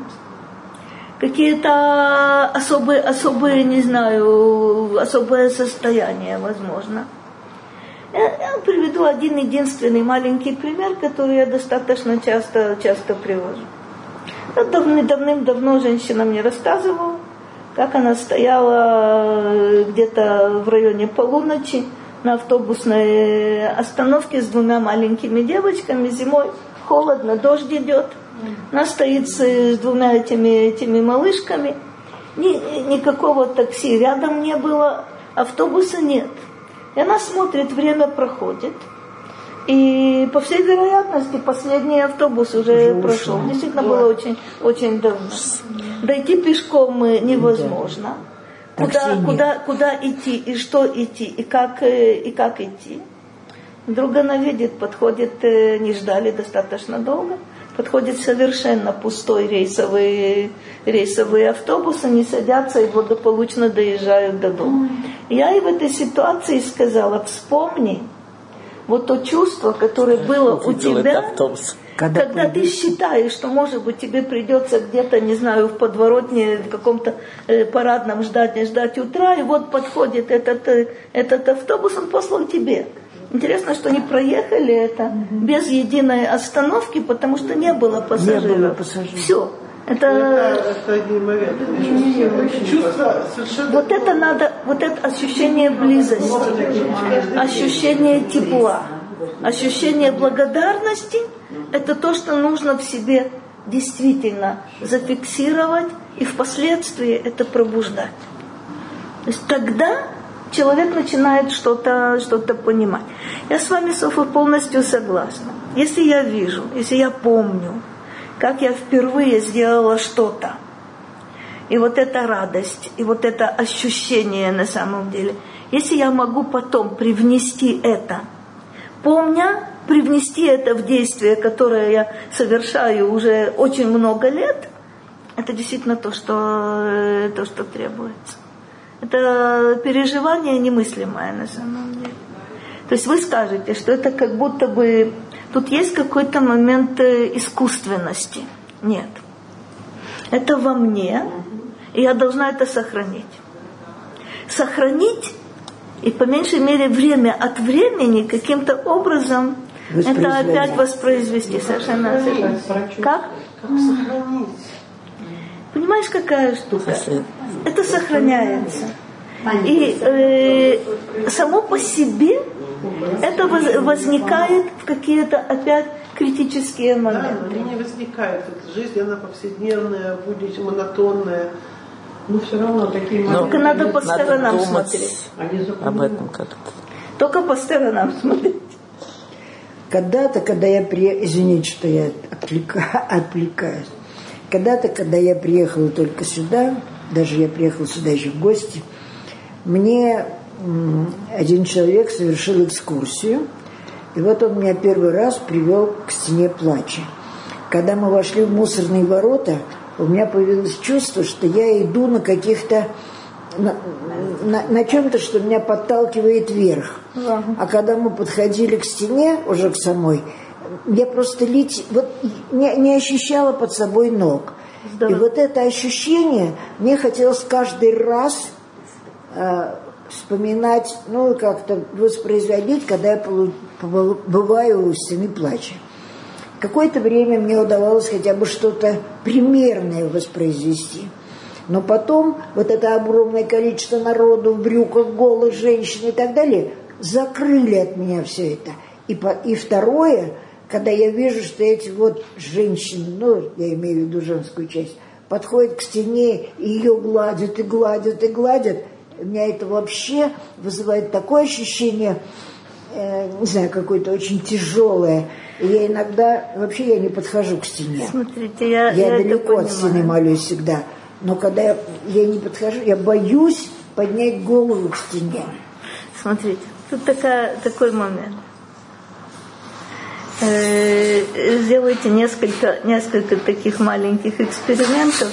Какие-то особые, не знаю, особое состояние, возможно. Я приведу один единственный маленький пример, который я достаточно часто привожу. Давным-давно женщина мне рассказывала, как она стояла где-то в районе полуночи на автобусной остановке с двумя маленькими девочками. Зимой холодно, дождь идет. Она стоит с двумя этими малышками. Никакого такси рядом не было, автобуса нет. И она смотрит, время проходит. И, по всей вероятности, последний автобус уже прошел. Действительно, было очень, очень давно. Дойти пешком невозможно. Куда идти, и что идти, и как идти. Вдруг она видит, подходит, не ждали достаточно долго, подходит совершенно пустой рейсовый автобус, они садятся и благополучно доезжают до дома. Я ей в этой ситуации сказала: вспомни вот то чувство, которое было у тебя, когда ты считаешь, что, может быть, тебе придется где-то, не знаю, в подворотне, в каком-то парадном ждать утра, и вот подходит этот автобус, он послал тебе. Интересно, что они проехали это без единой остановки, потому что не было пассажиров. Все. Это вот это надо, вот это ощущение близости, ощущение тепла, ощущение благодарности, это то, что нужно в себе действительно зафиксировать и впоследствии это пробуждать. То есть тогда человек начинает что-то понимать. Я с вами, Софа, полностью согласна. Если я вижу, если я помню, как я впервые сделала что-то, и вот эта радость, и вот это ощущение на самом деле, если я могу потом привнести это, помня, привнести это в действие, которое я совершаю уже очень много лет, это действительно то, что требуется. Это переживание немыслимое на самом деле. То есть вы скажете, что это как будто бы... Тут есть какой-то момент искусственности. Нет. Это во мне, и я должна это сохранить. Сохранить, и по меньшей мере время от времени каким-то образом это опять воспроизвести. Совершенно верно. Как? Сохранить. Понимаешь, какая штука? Это сохраняется. И само по себе Это возникает в какие-то опять критические моменты. Да, не возникает. Жизнь, она повседневная, будет монотонная. Но все равно такие моменты. Только надо по сторонам смотреть. Об этом как-то. Только по сторонам смотреть. Когда-то, когда я извините, что я отвлекаюсь. Когда-то, когда я приехала только сюда, даже я приехала сюда еще в гости, мне один человек совершил экскурсию, и вот он меня первый раз привел к стене плача. Когда мы вошли в мусорные ворота, у меня появилось чувство, что я иду на каких-то, на чем-то, что меня подталкивает вверх. А когда мы подходили к стене, уже к самой, я просто не ощущала под собой ног. Здорово. И вот это ощущение мне хотелось каждый раз вспоминать, как-то воспроизводить, когда я бываю у стены плача. Какое-то время мне удавалось хотя бы что-то примерное воспроизвести. Но потом вот это огромное количество народу в брюках, голых женщин и так далее закрыли от меня все это. И второе, когда я вижу, что эти вот женщины, я имею в виду женскую часть, подходят к стене и ее гладят, и гладят, и гладят, у меня это вообще вызывает такое ощущение, не знаю, какое-то очень тяжелое. И я иногда, вообще я не подхожу к стене. Смотрите, я далеко от стены молюсь всегда. Но когда я не подхожу, я боюсь поднять голову к стене. Смотрите, тут такой момент. Сделайте несколько таких маленьких экспериментов.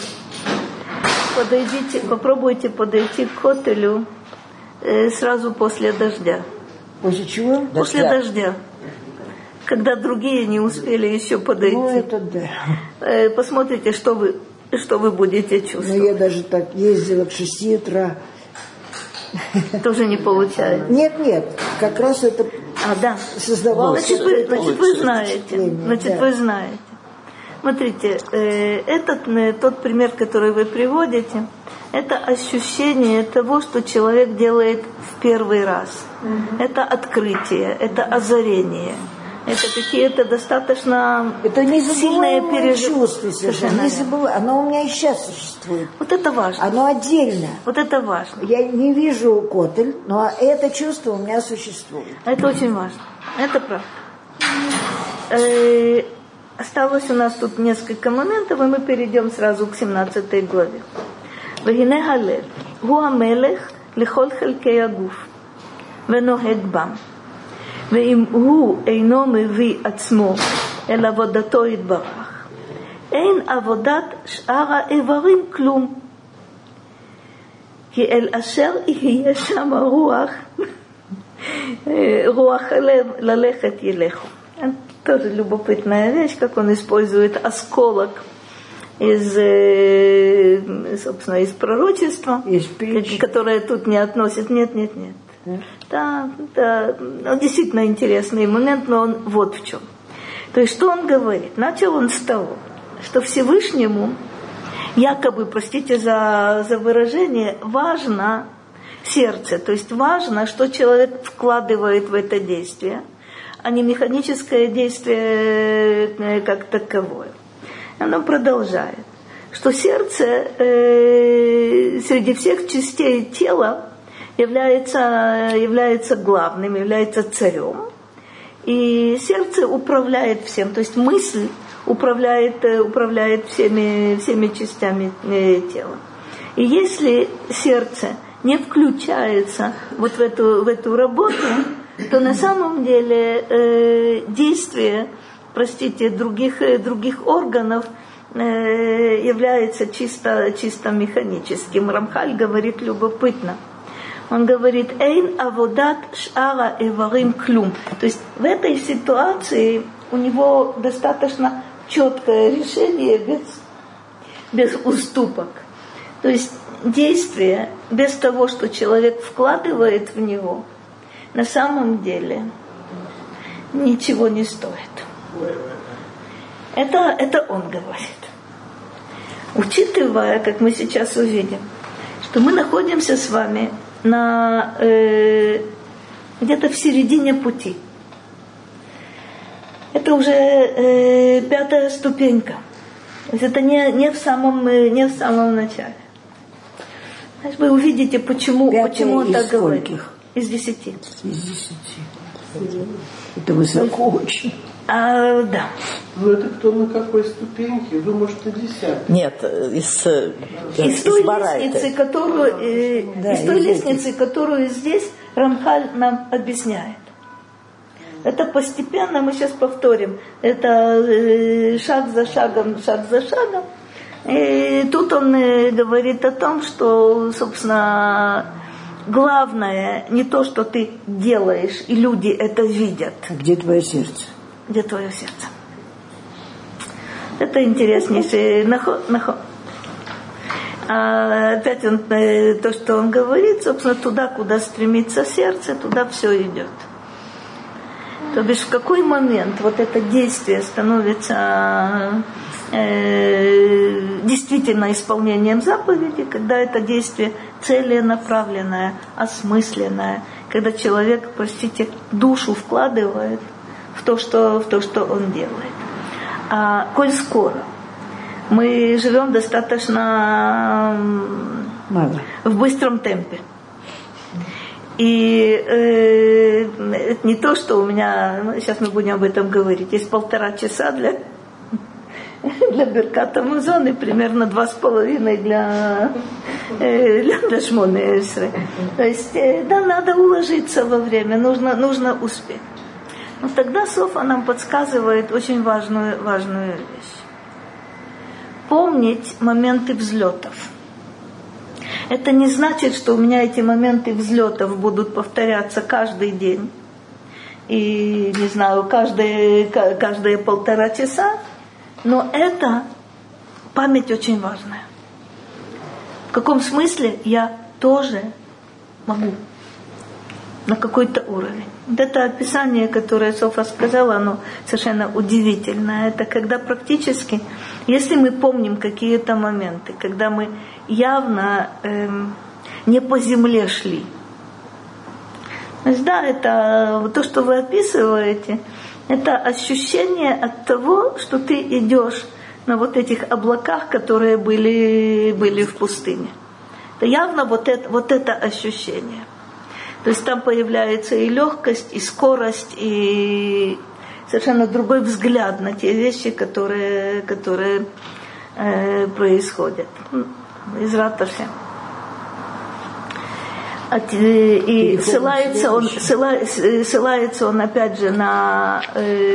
Попробуйте подойти к котелю сразу после дождя. После чего? После дождя. Когда другие не успели еще подойти. Это да. Посмотрите, что вы будете чувствовать. Я даже так ездила к 6 утра. Тоже не получается. Нет, как раз это создавалось. Значит, вы знаете. Вы знаете. Смотрите, тот пример, который вы приводите, это ощущение того, что человек делает в первый раз. Это открытие, это озарение. Это какие-то достаточно сильные переживания. Оно у меня и сейчас существует. Вот это важно. Оно отдельно. Вот это важно. Я не вижу котель, но это чувство у меня существует. Это очень важно. Это правда. Осталось у нас тут несколько моментов, и мы перейдем сразу к 17 главе. והנה הלב, הוא המלך לכל חלקי הגוף, ונוהג בם. ואם הוא אינו מביא עצמו אל עבודתו יתברך, אין עבודת שאר האיברים כלום. כי אל אשר יהיה שם רוח הלב ללכת ילכו. Тоже любопытная вещь, как он использует осколок из пророчества, которое тут не относит. Нет. Да, действительно интересный момент, но он вот в чем. То есть, что он говорит? Начал он с того, что Всевышнему, якобы, простите за выражение, важно сердце, то есть важно, что человек вкладывает в это действие, а не механическое действие как таковое. Оно продолжает, что сердце среди всех частей тела является главным, является царем. И сердце управляет всем, то есть мысль управляет всеми частями тела. И если сердце не включается вот в эту работу, то на самом деле действие, других органов является чисто механическим. Рамхаль говорит любопытно. Он говорит, «Эйн аводат шара эварим клюм». То есть в этой ситуации у него достаточно четкое решение без уступок. То есть действие без того, что человек вкладывает в него, на самом деле ничего не стоит. Это он говорит. Учитывая, как мы сейчас увидим, что мы находимся с вами на где-то в середине пути. Это уже 5-я ступенька. То есть это не в самом начале. Значит, вы увидите, почему он так говорит. Из 10. Из 10. Это высоко очень. Да. Ну это кто на какой ступеньке? Вы, может, на 10? Нет, из той лестницы, которую здесь Рамхаль нам объясняет. Это постепенно, мы сейчас повторим, это шаг за шагом. И тут он говорит о том, что, собственно, главное не то, что ты делаешь, и люди это видят. А где твое сердце? Где твое сердце? Это интереснейший наход. Опять то, что он говорит, собственно, туда, куда стремится сердце, туда все идет. То бишь, в какой момент вот это действие становится действительно исполнением заповеди, когда это действие целенаправленное, осмысленное, когда человек, душу вкладывает в то, что он делает. Коль скоро мы живем достаточно в быстром темпе. И это не то, что у меня, сейчас мы будем об этом говорить, есть 1,5 часа для Беркат Амазон и примерно 2,5 для Шмоне Эсре. То есть, надо уложиться во время, нужно успеть. Но тогда Софа нам подсказывает очень важную вещь. Помнить моменты взлетов. Это не значит, что у меня эти моменты взлетов будут повторяться каждый день. И, не знаю, каждые 1,5 часа. Но это память очень важная. В каком смысле я тоже могу на какой-то уровень. Вот это описание, которое Софа сказала, оно совершенно удивительное. Это когда практически, если мы помним какие-то моменты, когда мы явно не по земле шли. Значит, да, это то, что вы описываете, это ощущение от того, что ты идешь на вот этих облаках, которые были в пустыне. Это явно вот это ощущение. То есть там появляется и легкость, и скорость, и совершенно другой взгляд на те вещи, которые происходят. Израт Ашем. И ссылается он опять же на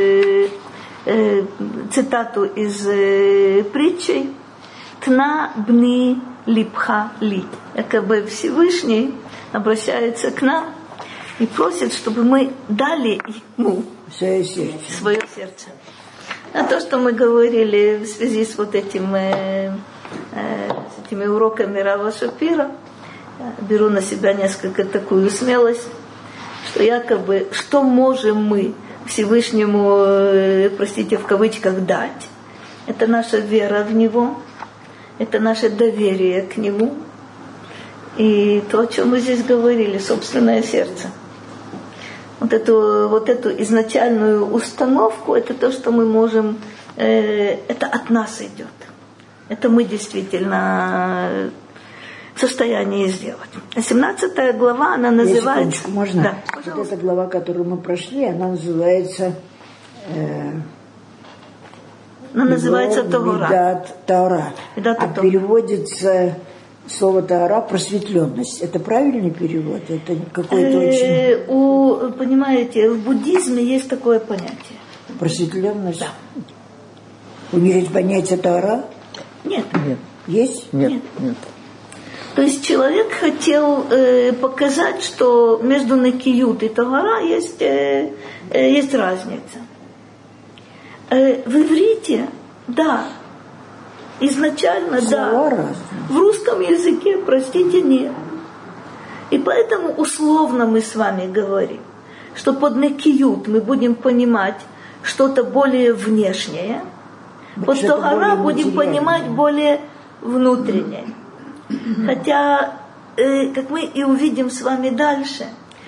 цитату из притчи «Тна бни липха ли». Якобы Всевышний обращается к нам и просит, чтобы мы дали ему свое сердце. А то, что мы говорили в связи с вот этими уроками Рава Шапира, беру на себя несколько такую смелость, что якобы, что можем мы Всевышнему, простите, в кавычках, дать? Это наша вера в Него, это наше доверие к Нему, и то, о чем мы здесь говорили, собственное сердце. Вот эту изначальную установку, это то, что мы можем, это от нас идет. Это мы действительно в состоянии сделать. 17 глава, она называется... Можно? Да, пожалуйста. Вот эта глава, которую мы прошли, она называется... Она называется Тора. Тора. А переводится слово Тора просветленность. Это правильный перевод? Это какой-то очень... Понимаете, в буддизме есть такое понятие. Просветленность? Да. У них есть понятие Тора? Нет. Есть? Нет. То есть человек хотел показать, что между накиют и Тора есть разница. В иврите, да, изначально, слова да. Разные. В русском языке, простите, нет. И поэтому условно мы с вами говорим, что под накиют мы будем понимать что-то более внешнее, под Тора будем понимать более внутреннее. Хотя, как мы и увидим с вами дальше,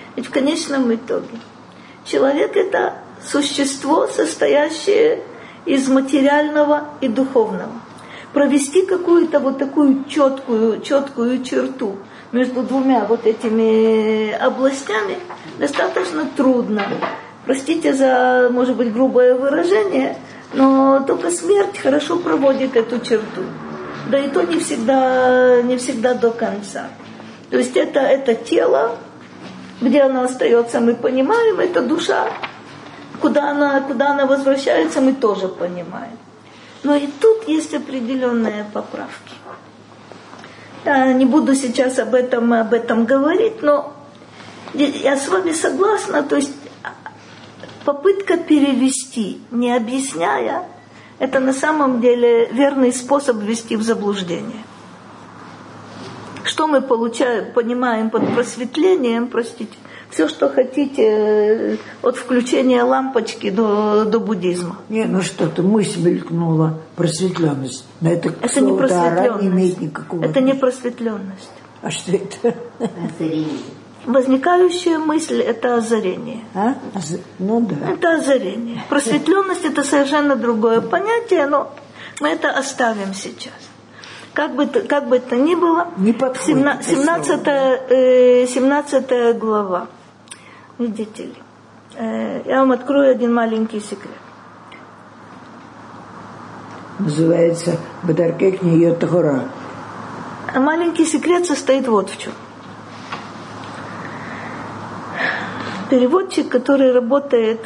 Ведь в конечном итоге человек – это существо, состоящее из материального и духовного. Провести какую-то вот такую четкую черту между двумя вот этими областями достаточно трудно. Простите за, может быть, грубое выражение, но только смерть хорошо проводит эту черту. Да и то не всегда до конца. То есть это тело, где оно остается, мы понимаем, это душа, куда она возвращается, мы тоже понимаем. Но и тут есть определенные поправки. Я не буду сейчас об этом говорить, но я с вами согласна, то есть попытка перевести, не объясняя, это на самом деле верный способ ввести в заблуждение. Что мы понимаем под просветлением, простите, все, что хотите, от включения лампочки до буддизма. Не, ну что-то мысль мелькнула, просветленность. Но это не просветленность. Не имеет никакого. Это не просветленность. А что это? Озарение. Возникающая мысль – это озарение. Ну да. Это озарение. Просветленность – это совершенно другое понятие, но мы это оставим сейчас. Как бы то ни было, 17 глава. Видите ли, я вам открою один маленький секрет. Называется «Бадаркек не йот тахора». Маленький секрет состоит вот в чем. Переводчик, который работает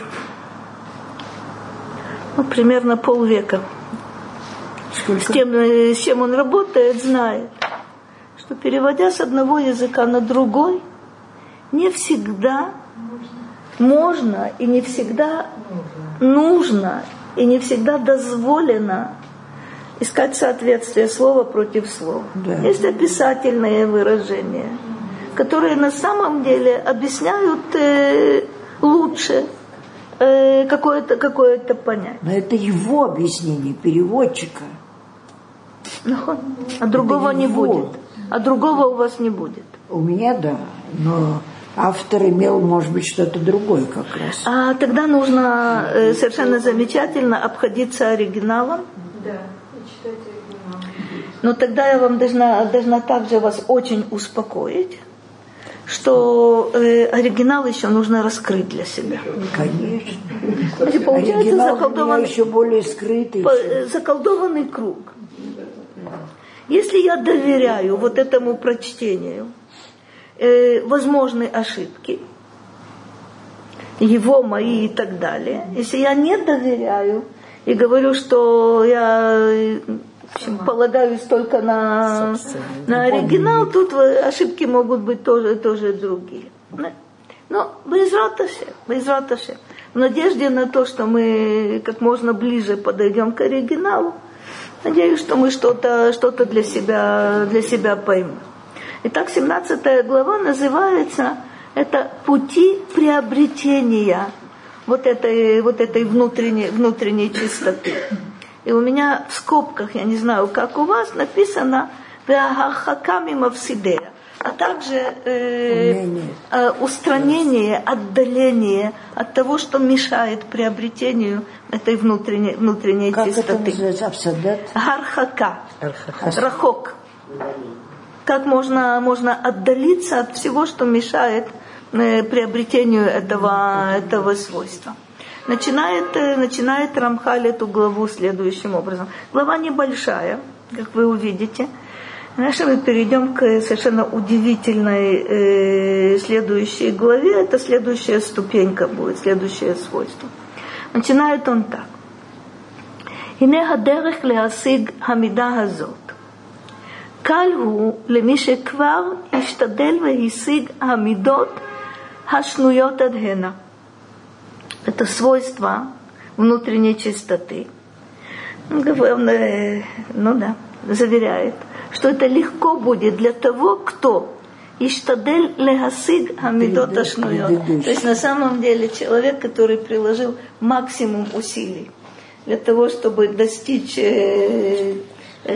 примерно полвека, с чем он работает, знает, что переводя с одного языка на другой, не всегда можно и не всегда нужно и не всегда дозволено искать соответствие слова против слова. Да. Есть описательные выражения, которые на самом деле объясняют лучше какое-то понятие. Но это его объяснение, переводчика. А другого не будет. А другого у вас не будет. У меня да, но автор имел, может быть, что-то другое как раз. А тогда нужно совершенно замечательно обходиться оригиналом. Да, и читать оригинал. Но тогда я вам должна также вас очень успокоить, что оригинал еще нужно раскрыть для себя. Конечно. Получается оригинал еще более скрытый. Заколдованный круг. Если я доверяю вот этому прочтению возможны ошибки, его, мои и так далее, если я не доверяю и говорю, что я полагаюсь только на оригинал, тут ошибки могут быть тоже другие. Но Бе'эзрат Ашем, в надежде на то, что мы как можно ближе подойдем к оригиналу, надеюсь, что мы что-то для себя поймем. Итак, 17 глава называется это «Пути приобретения» вот этой внутренней чистоты. И у меня в скобках, я не знаю, как у вас, написано «Веахаками мавсидея», а также устранение, отдаление от того, что мешает приобретению этой внутренней чистоты. Как это называется? Абсадат? Гархака. Рахок. Как можно отдалиться от всего, что мешает приобретению этого свойства. Начинает Рамхаль эту главу следующим образом. Глава небольшая, как вы увидите. Дальше мы перейдем к совершенно удивительной следующей главе. Это следующая ступенька будет, следующее свойство. Начинает он так. «Ине хадерех леасиг хамида hazot. קל הוא למי שכבר השתדל והשיג המידות השנויות עד הנה». Это свойство внутренней чистоты. Заверяет, что это легко будет для того, кто иштадель лехасиг хамидот ашнуйот. То есть на самом деле человек, который приложил максимум усилий для того, чтобы достичь,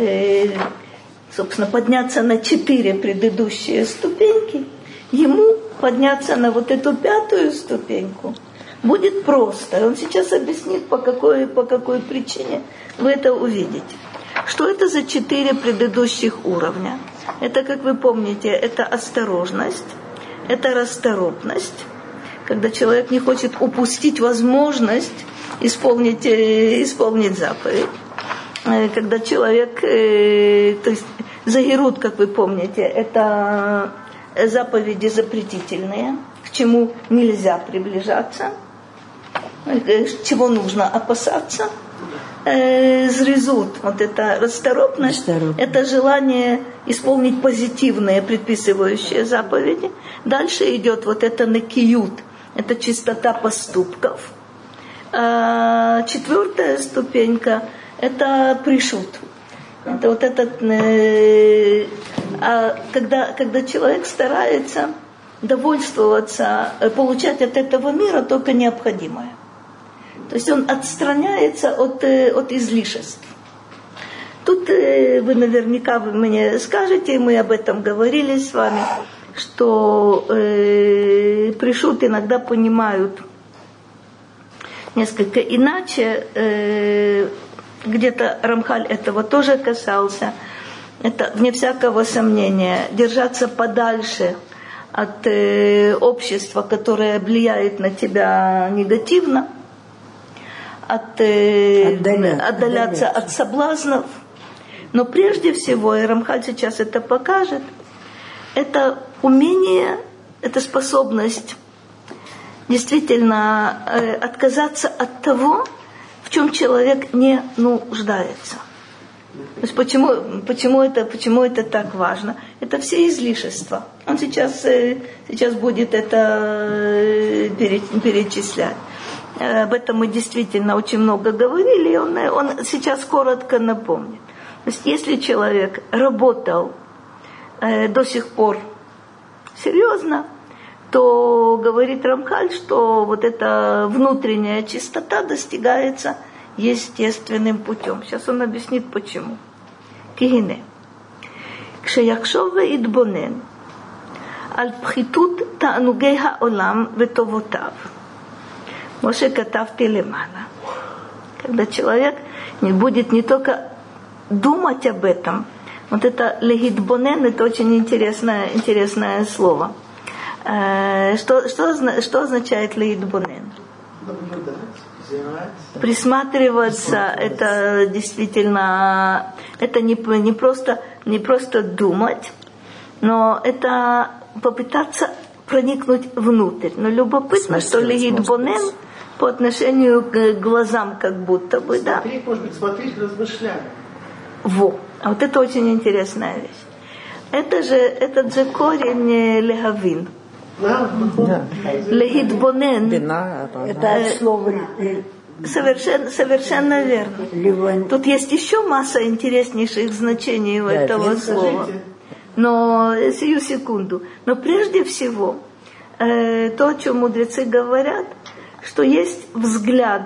собственно, подняться на 4 предыдущие ступеньки, ему подняться на вот эту 5-ю ступеньку, будет просто. Он сейчас объяснит, по какой причине вы это увидите. Что это за 4 предыдущих уровня? Это, как вы помните, это осторожность, это расторопность, когда человек не хочет упустить возможность исполнить заповедь. Когда человек, то есть загирут, как вы помните, это заповеди запретительные, к чему нельзя приближаться, чего нужно опасаться. Зрезут, вот это расторопность, это желание исполнить позитивные предписывающие заповеди. Дальше идет вот это накиют, это чистота поступков. 4-я ступенька – это пришут. Это вот этот, когда человек старается довольствоваться, получать от этого мира только необходимое. То есть он отстраняется от излишеств. Тут вы наверняка мне скажете, мы об этом говорили с вами, что пришут иногда понимают несколько иначе. Где-то Рамхаль этого тоже касался. Это, вне всякого сомнения, держаться подальше от общества, которое влияет на тебя негативно, отдаляться от соблазнов. Но прежде всего, и Рамхаль сейчас это покажет, это умение, это способность действительно отказаться от того, в чем человек не нуждается. То есть почему это так важно? Это все излишества. Он сейчас будет это перечислять. Об этом мы действительно очень много говорили, и он сейчас коротко напомнит. То есть если человек работал до сих пор серьезно, то говорит Рамхаль, что вот эта внутренняя чистота достигается естественным путем. Сейчас он объяснит почему. Кигине. Кшеяхшов веидбонен аль пхитут таанугей хаолам ветовотав. Моше катавти лемана. Когда человек не будет не только думать об этом, вот это легидбонен, это очень интересное слово. Что означает легидбонен? Присматриваться, это действительно, это не просто думать, но это попытаться проникнуть внутрь. Но любопытно, что легидбонен по отношению к глазам как будто бы, да. Смотреть, может быть, смотреть, размышлять. А вот это очень интересная вещь. Этот же корень легавин. Легидбонен. Это от слова совершенно верно. Тут есть еще масса интереснейших значений у этого слова. Но сию секунду. Но прежде всего, то, о чем мудрецы говорят, что есть взгляд,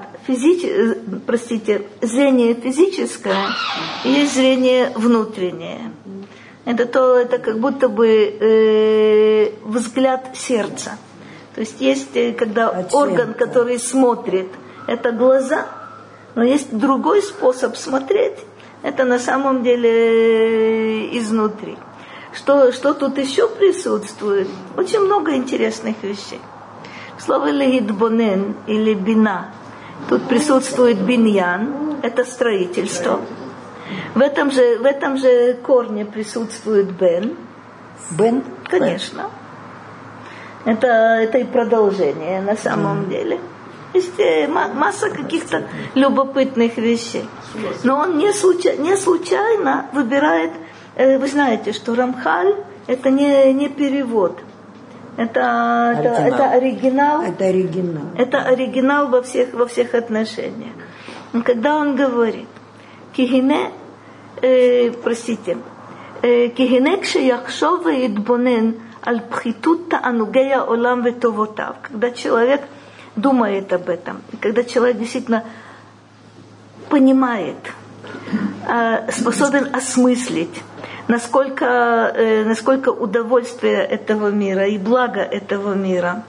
зрение физическое, и есть зрение внутреннее. Это как будто бы взгляд сердца. То есть когда орган, который смотрит, это глаза, но есть другой способ смотреть, это на самом деле изнутри. Что тут еще присутствует? Очень много интересных вещей. Слово легидбонен или бина. Тут присутствует биньян, это строительство. В этом же корне присутствует бен. Бен? Конечно. Это и продолжение на самом деле. Есть масса каких-то любопытных вещей. Но он не случайно выбирает. Вы знаете, что Рамхаль это не перевод. Это оригинал. Это оригинал во всех отношениях. Когда он говорит, кигине кшеяхшов веидбонен аль пхитут таанугей хаолам ветовотав. Когда человек думает об этом, когда человек действительно понимает способен осмыслить, насколько удовольствие этого мира и благо этого мира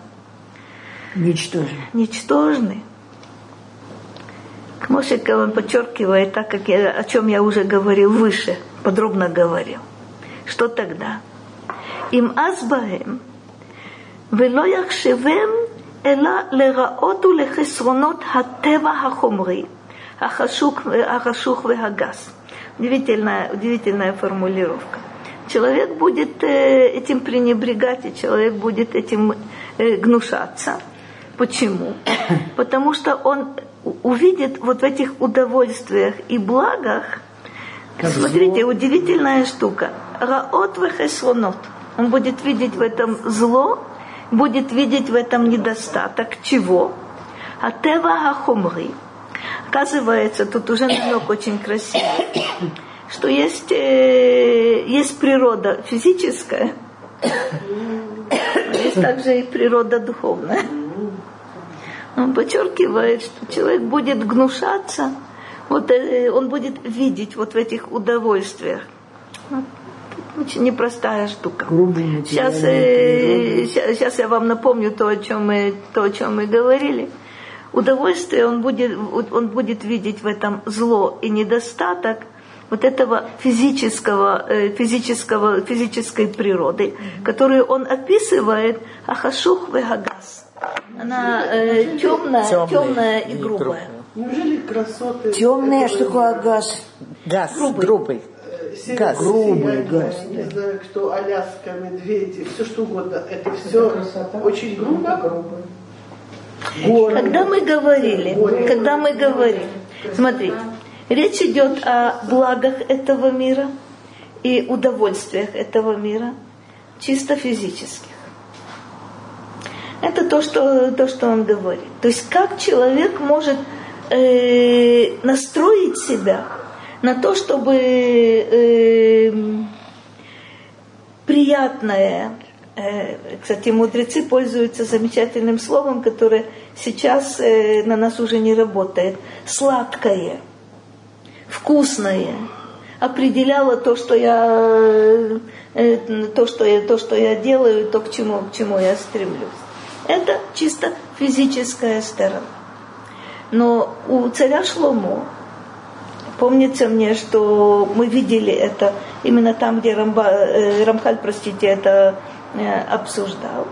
ничтожны. Мошек он подчеркивает, так как о чем я уже говорил выше, подробно говорил. Что тогда? Им азбаем вело яхшевем эла лераот улехесронот хатева хахомри ахашух вехагас. Удивительная формулировка. Человек будет этим пренебрегать, и человек будет этим гнушаться. Почему? Потому что он увидит вот в этих удовольствиях и благах, смотрите, удивительная штука. Раот вехесронот. Он будет видеть в этом зло, будет видеть в этом недостаток. Чего? Атева хахомри. Оказывается, тут уже намек очень красивый, что есть природа физическая, есть также и природа духовная. Он подчеркивает, что человек будет гнушаться, он будет видеть вот в этих удовольствиях. Очень непростая штука. Сейчас я вам напомню то, о чем мы говорили. Удовольствие он будет видеть в этом зло и недостаток вот этого физической природы, которую он описывает ахашух вехагас. Она темная и грубая. Неужели красоты... Темная, что такое газ? Газ, грубый. Газ. Грубый газ. Не знаю, кто, Аляска, медведи, все что угодно. Это все очень грубо. Когда мы говорили, смотрите, речь идет о благах этого мира и удовольствиях этого мира, чисто физических. Это то, что он говорит. То есть как человек может настроить себя на то, чтобы приятное, кстати, мудрецы пользуются замечательным словом, которое сейчас на нас уже не работает, сладкое, вкусное, определяло то, что я делаю, то, к чему я стремлюсь. Это чисто физическая сторона. Но у царя Шломо, помнится мне, что мы видели это именно там, где Рамхаль, это обсуждал.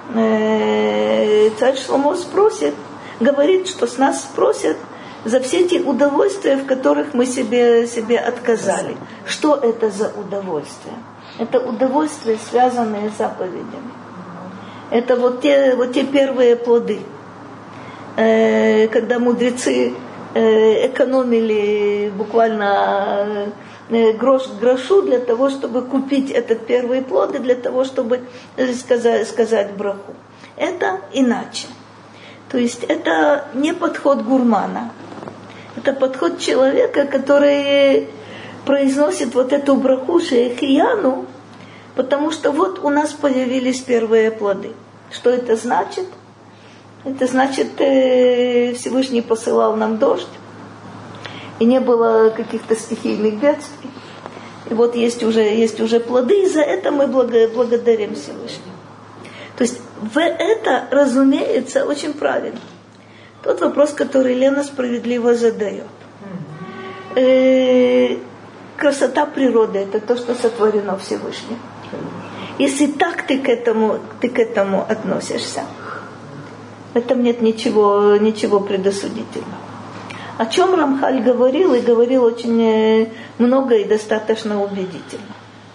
Царь Шломо говорит, что с нас спросят за все те удовольствия, в которых мы себе отказали. Что это за удовольствия? Это удовольствия, связанные с заповедями. Это вот те первые плоды, когда мудрецы экономили буквально грош к грошу для того, чтобы купить этот первый плод и для того, чтобы сказать браху. Это иначе. То есть это не подход гурмана. Это подход человека, который произносит вот эту браху шейхияну, потому что вот у нас появились первые плоды. Что это значит? Это значит, Всевышний посылал нам дождь, и не было каких-то стихийных бедствий. И вот есть уже плоды, и за это мы благодарим Всевышнего. То есть это, разумеется, очень правильно. Тот вопрос, который Лена справедливо задает. Красота природы – это то, что сотворено Всевышним. Если так ты к этому относишься, в этом нет ничего предосудительного. О чем Рамхаль говорил, и говорил очень много и достаточно убедительно.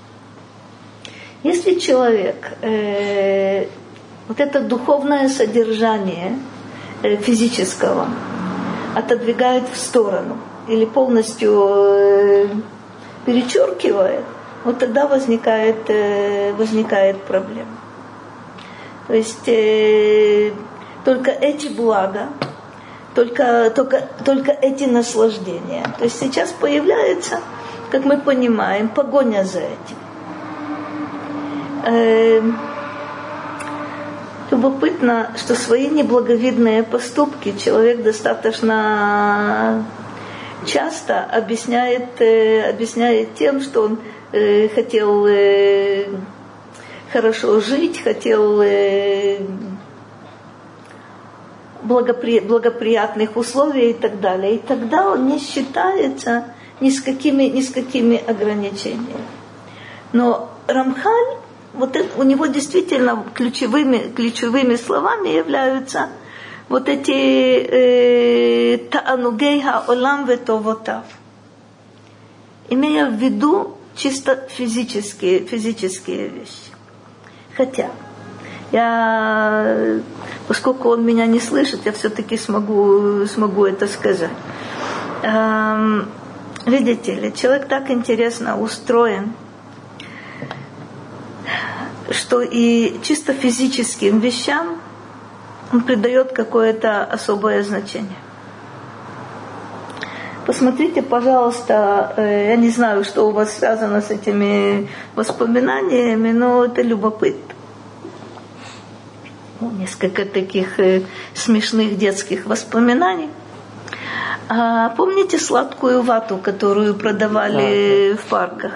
Если человек вот это духовное содержание физического отодвигает в сторону или полностью перечеркивает, вот тогда возникает проблема. То есть только эти блага, только эти наслаждения. То есть сейчас появляется, как мы понимаем, погоня за этим. Любопытно, что свои неблаговидные поступки человек достаточно часто объясняет тем, что он хотел хорошо жить, хотел благоприятных условий и так далее. И тогда он не считается ни с какими ограничениями. Но Рамхаль, вот это, у него действительно ключевыми словами являются вот эти таанугей хаолам ветовотав, имея в виду чисто физические вещи. Хотя поскольку он меня не слышит, я все-таки смогу это сказать. Видите ли, человек так интересно устроен, что и чисто физическим вещам он придает какое-то особое значение. Посмотрите, пожалуйста, я не знаю, что у вас связано с этими воспоминаниями, но это любопытно. Несколько таких смешных детских воспоминаний. Помните сладкую вату, которую продавали в парках?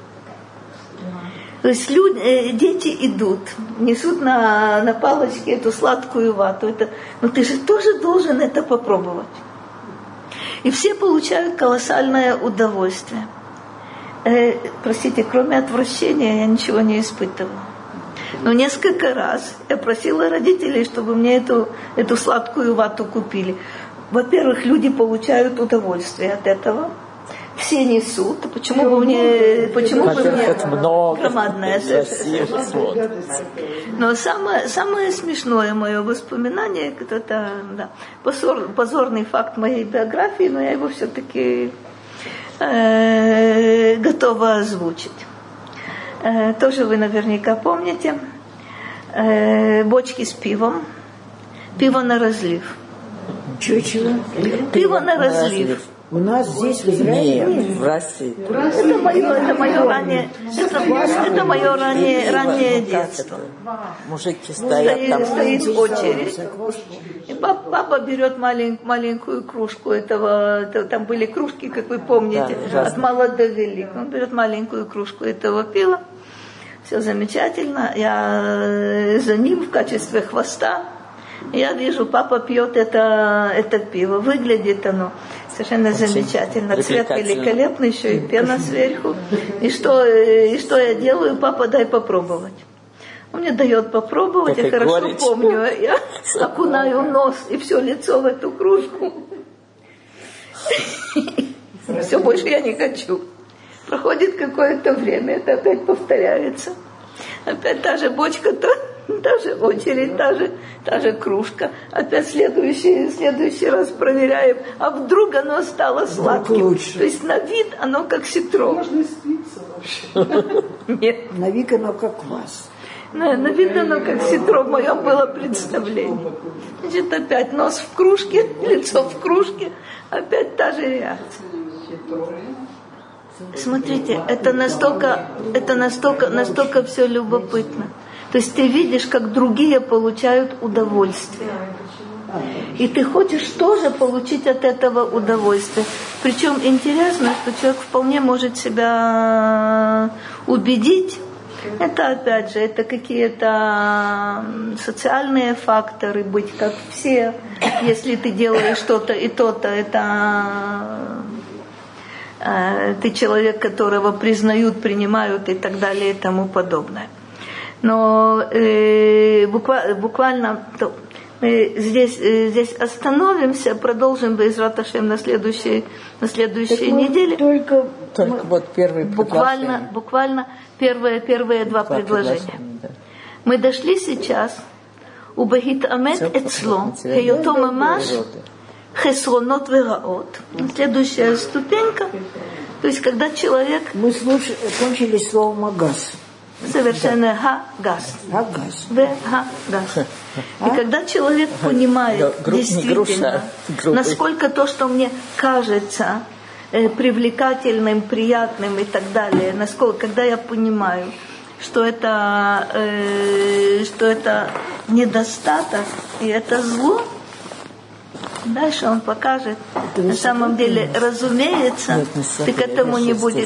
То есть дети идут, несут на палочке эту сладкую вату. Но ты же тоже должен это попробовать. И все получают колоссальное удовольствие. Простите, кроме отвращения я ничего не испытывала. Но несколько раз я просила родителей, чтобы мне эту сладкую вату купили. Во-первых, люди получают удовольствие от этого. Все несут. Почему бы мне громадная совершенно. Но самое смешное мое воспоминание, это позорный факт моей биографии, но я его все-таки готова озвучить. Тоже вы наверняка помните. Бочки с пивом. Пиво на разлив. Чего? Пиво на разлив. У нас здесь в Израиле? Нет, в России. Это мое раннее детство. Мужики стоят там. Стоит очередь. И папа берет маленькую кружку этого, там были кружки, как вы помните, от мала до велика. Он берет маленькую кружку этого пива. Все замечательно. Я за ним в качестве хвоста. Я вижу, папа пьет это пиво. Выглядит оно совершенно замечательно. Цвет великолепный, еще и пена сверху. И что я делаю? Папа, дай попробовать. Он мне дает попробовать. Я хорошо помню. Я окунаю нос и все лицо в эту кружку. Все, больше я не хочу. Проходит какое-то время, это опять повторяется. Опять та же бочка, та же очередь, та же кружка. Опять следующий раз проверяем, а вдруг оно стало сладким. То есть на вид оно как ситро. Можно спиться вообще. Нет. На вид оно как квас. На вид оно как ситро, в моем было представление. Значит, опять нос в кружке, лицо в кружке, опять та же реакция. Смотрите, это настолько все любопытно. То есть ты видишь, как другие получают удовольствие. И ты хочешь тоже получить от этого удовольствие. Причем интересно, что человек вполне может себя убедить. Это опять же, это какие-то социальные факторы, быть как все. Если ты делаешь что-то и то-то, это ты человек, которого признают, принимают и так далее и тому подобное. Но буквально мы здесь остановимся, продолжим Бе'эзрат Ашем на следующей неделе. Только вот первые буквально первые два предложения. Да. Мы дошли сейчас у Бахит Амет Эцло, Хейото Мамаш, Хесронот Вераот. Следующая ступенька, то есть когда человек... Мы кончили слово «магаз». Совершенно ха-газ. Ха-газ. Ха-газ. И когда человек понимает действительно, насколько то, что мне кажется привлекательным, приятным и так далее, насколько, когда я понимаю, что это недостаток и это зло, Дальше он покажет. На самом деле, разумеется, ты к этому не будешь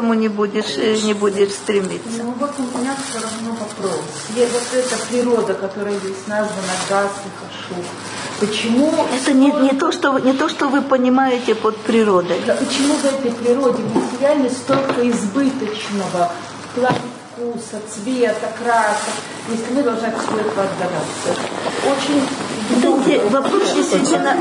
стремиться. Ну вот у меня все равно вопрос. Есть вот эта природа, которая здесь названа газ и хашук. Почему? Это не то, что вы понимаете под природой. Да, почему в этой природе в материальной столько избыточного в плане вкуса, цвета, красок, если мы должны все это отдаваться? Очень вопрос действительно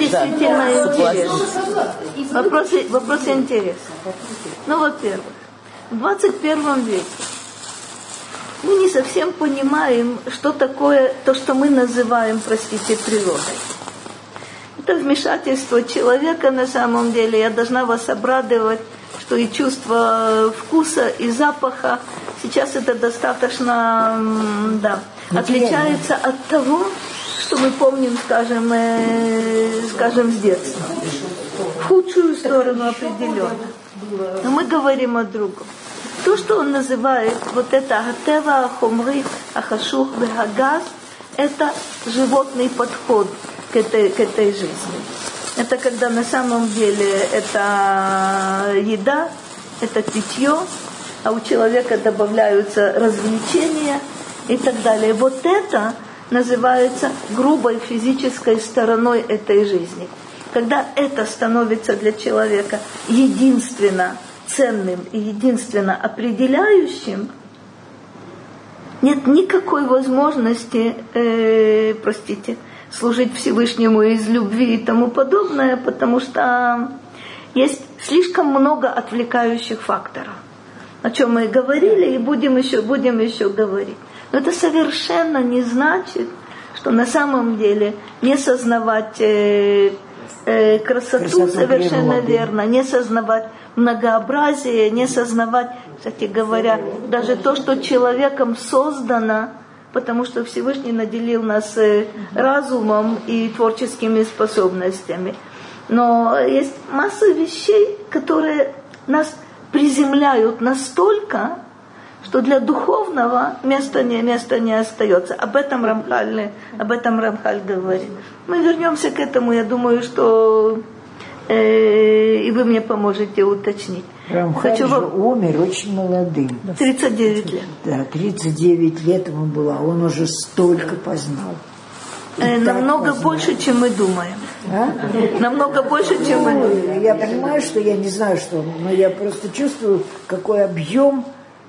интересный. Вопрос интересный. Ну, во-первых, в 21 веке мы не совсем понимаем, что такое то, что мы называем, природой. Это вмешательство человека на самом деле. Я должна вас обрадовать, что и чувство вкуса, и запаха сейчас это достаточно отличается от того, что мы помним, скажем, с детства. В худшую сторону определенно. Но мы говорим о другом. То, что он называет вот это «Атева, Ахомри, Ахашух, Вегагаз», это животный подход к этой жизни. Это когда на самом деле это еда, это питье, а у человека добавляются развлечения и так далее. Вот это называется грубой физической стороной этой жизни. Когда это становится для человека единственно ценным и единственно определяющим, нет никакой возможности, служить Всевышнему из любви и тому подобное, потому что есть слишком много отвлекающих факторов, о чем мы говорили и будем еще говорить. Но это совершенно не значит, что на самом деле не сознавать красоту совершенно верно, не сознавать многообразие, не сознавать, кстати говоря, даже то, что человеком создано, потому что Всевышний наделил нас разумом и творческими способностями. Но есть масса вещей, которые нас приземляют настолько, что для духовного места не остается. Об этом Рамхаль говорит. Мы вернемся к этому, я думаю, что и вы мне поможете уточнить. Рамхаль же умер очень молодым. 39 лет. Да, 39 лет ему было, а он уже столько познал. Намного больше, чем мы думаем. А? Намного больше, чем мы думаем. Я понимаю, что я не знаю, что, но я просто чувствую, какой объем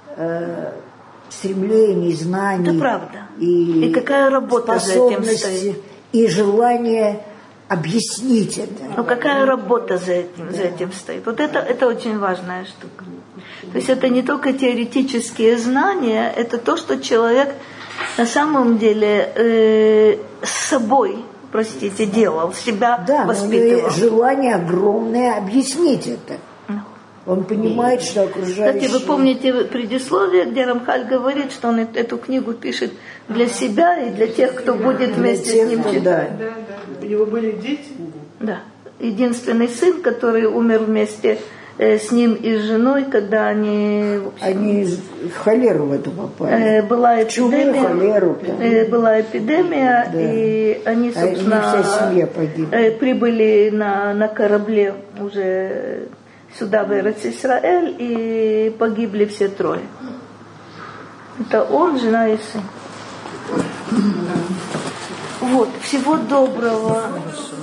стремлений, знаний. Это правда. И какая работа за этим стоит. И желание объяснить это. Но какая работа за этим стоит? Вот это очень важная штука. То есть это не только теоретические знания, это то, что человек на самом деле с собой, делал, себя воспитывал. Но желание огромное объяснить это. Он понимает, что окружающие... Кстати, вы помните предисловие, где Рамхаль говорит, что он эту книгу пишет для себя и для тех, кто будет вместе с ним читать. Да. У него были дети? Да. Единственный сын, который умер вместе с ним и с женой, когда они... Они в холеру в эту попали. Была эпидемия. Холеру. Была эпидемия, да. И они, собственно, вся семья погибла. Прибыли на корабле уже сюда, в Эрец-Исраэль, и погибли все трое. Это он, жена и сын. Вот, всего доброго.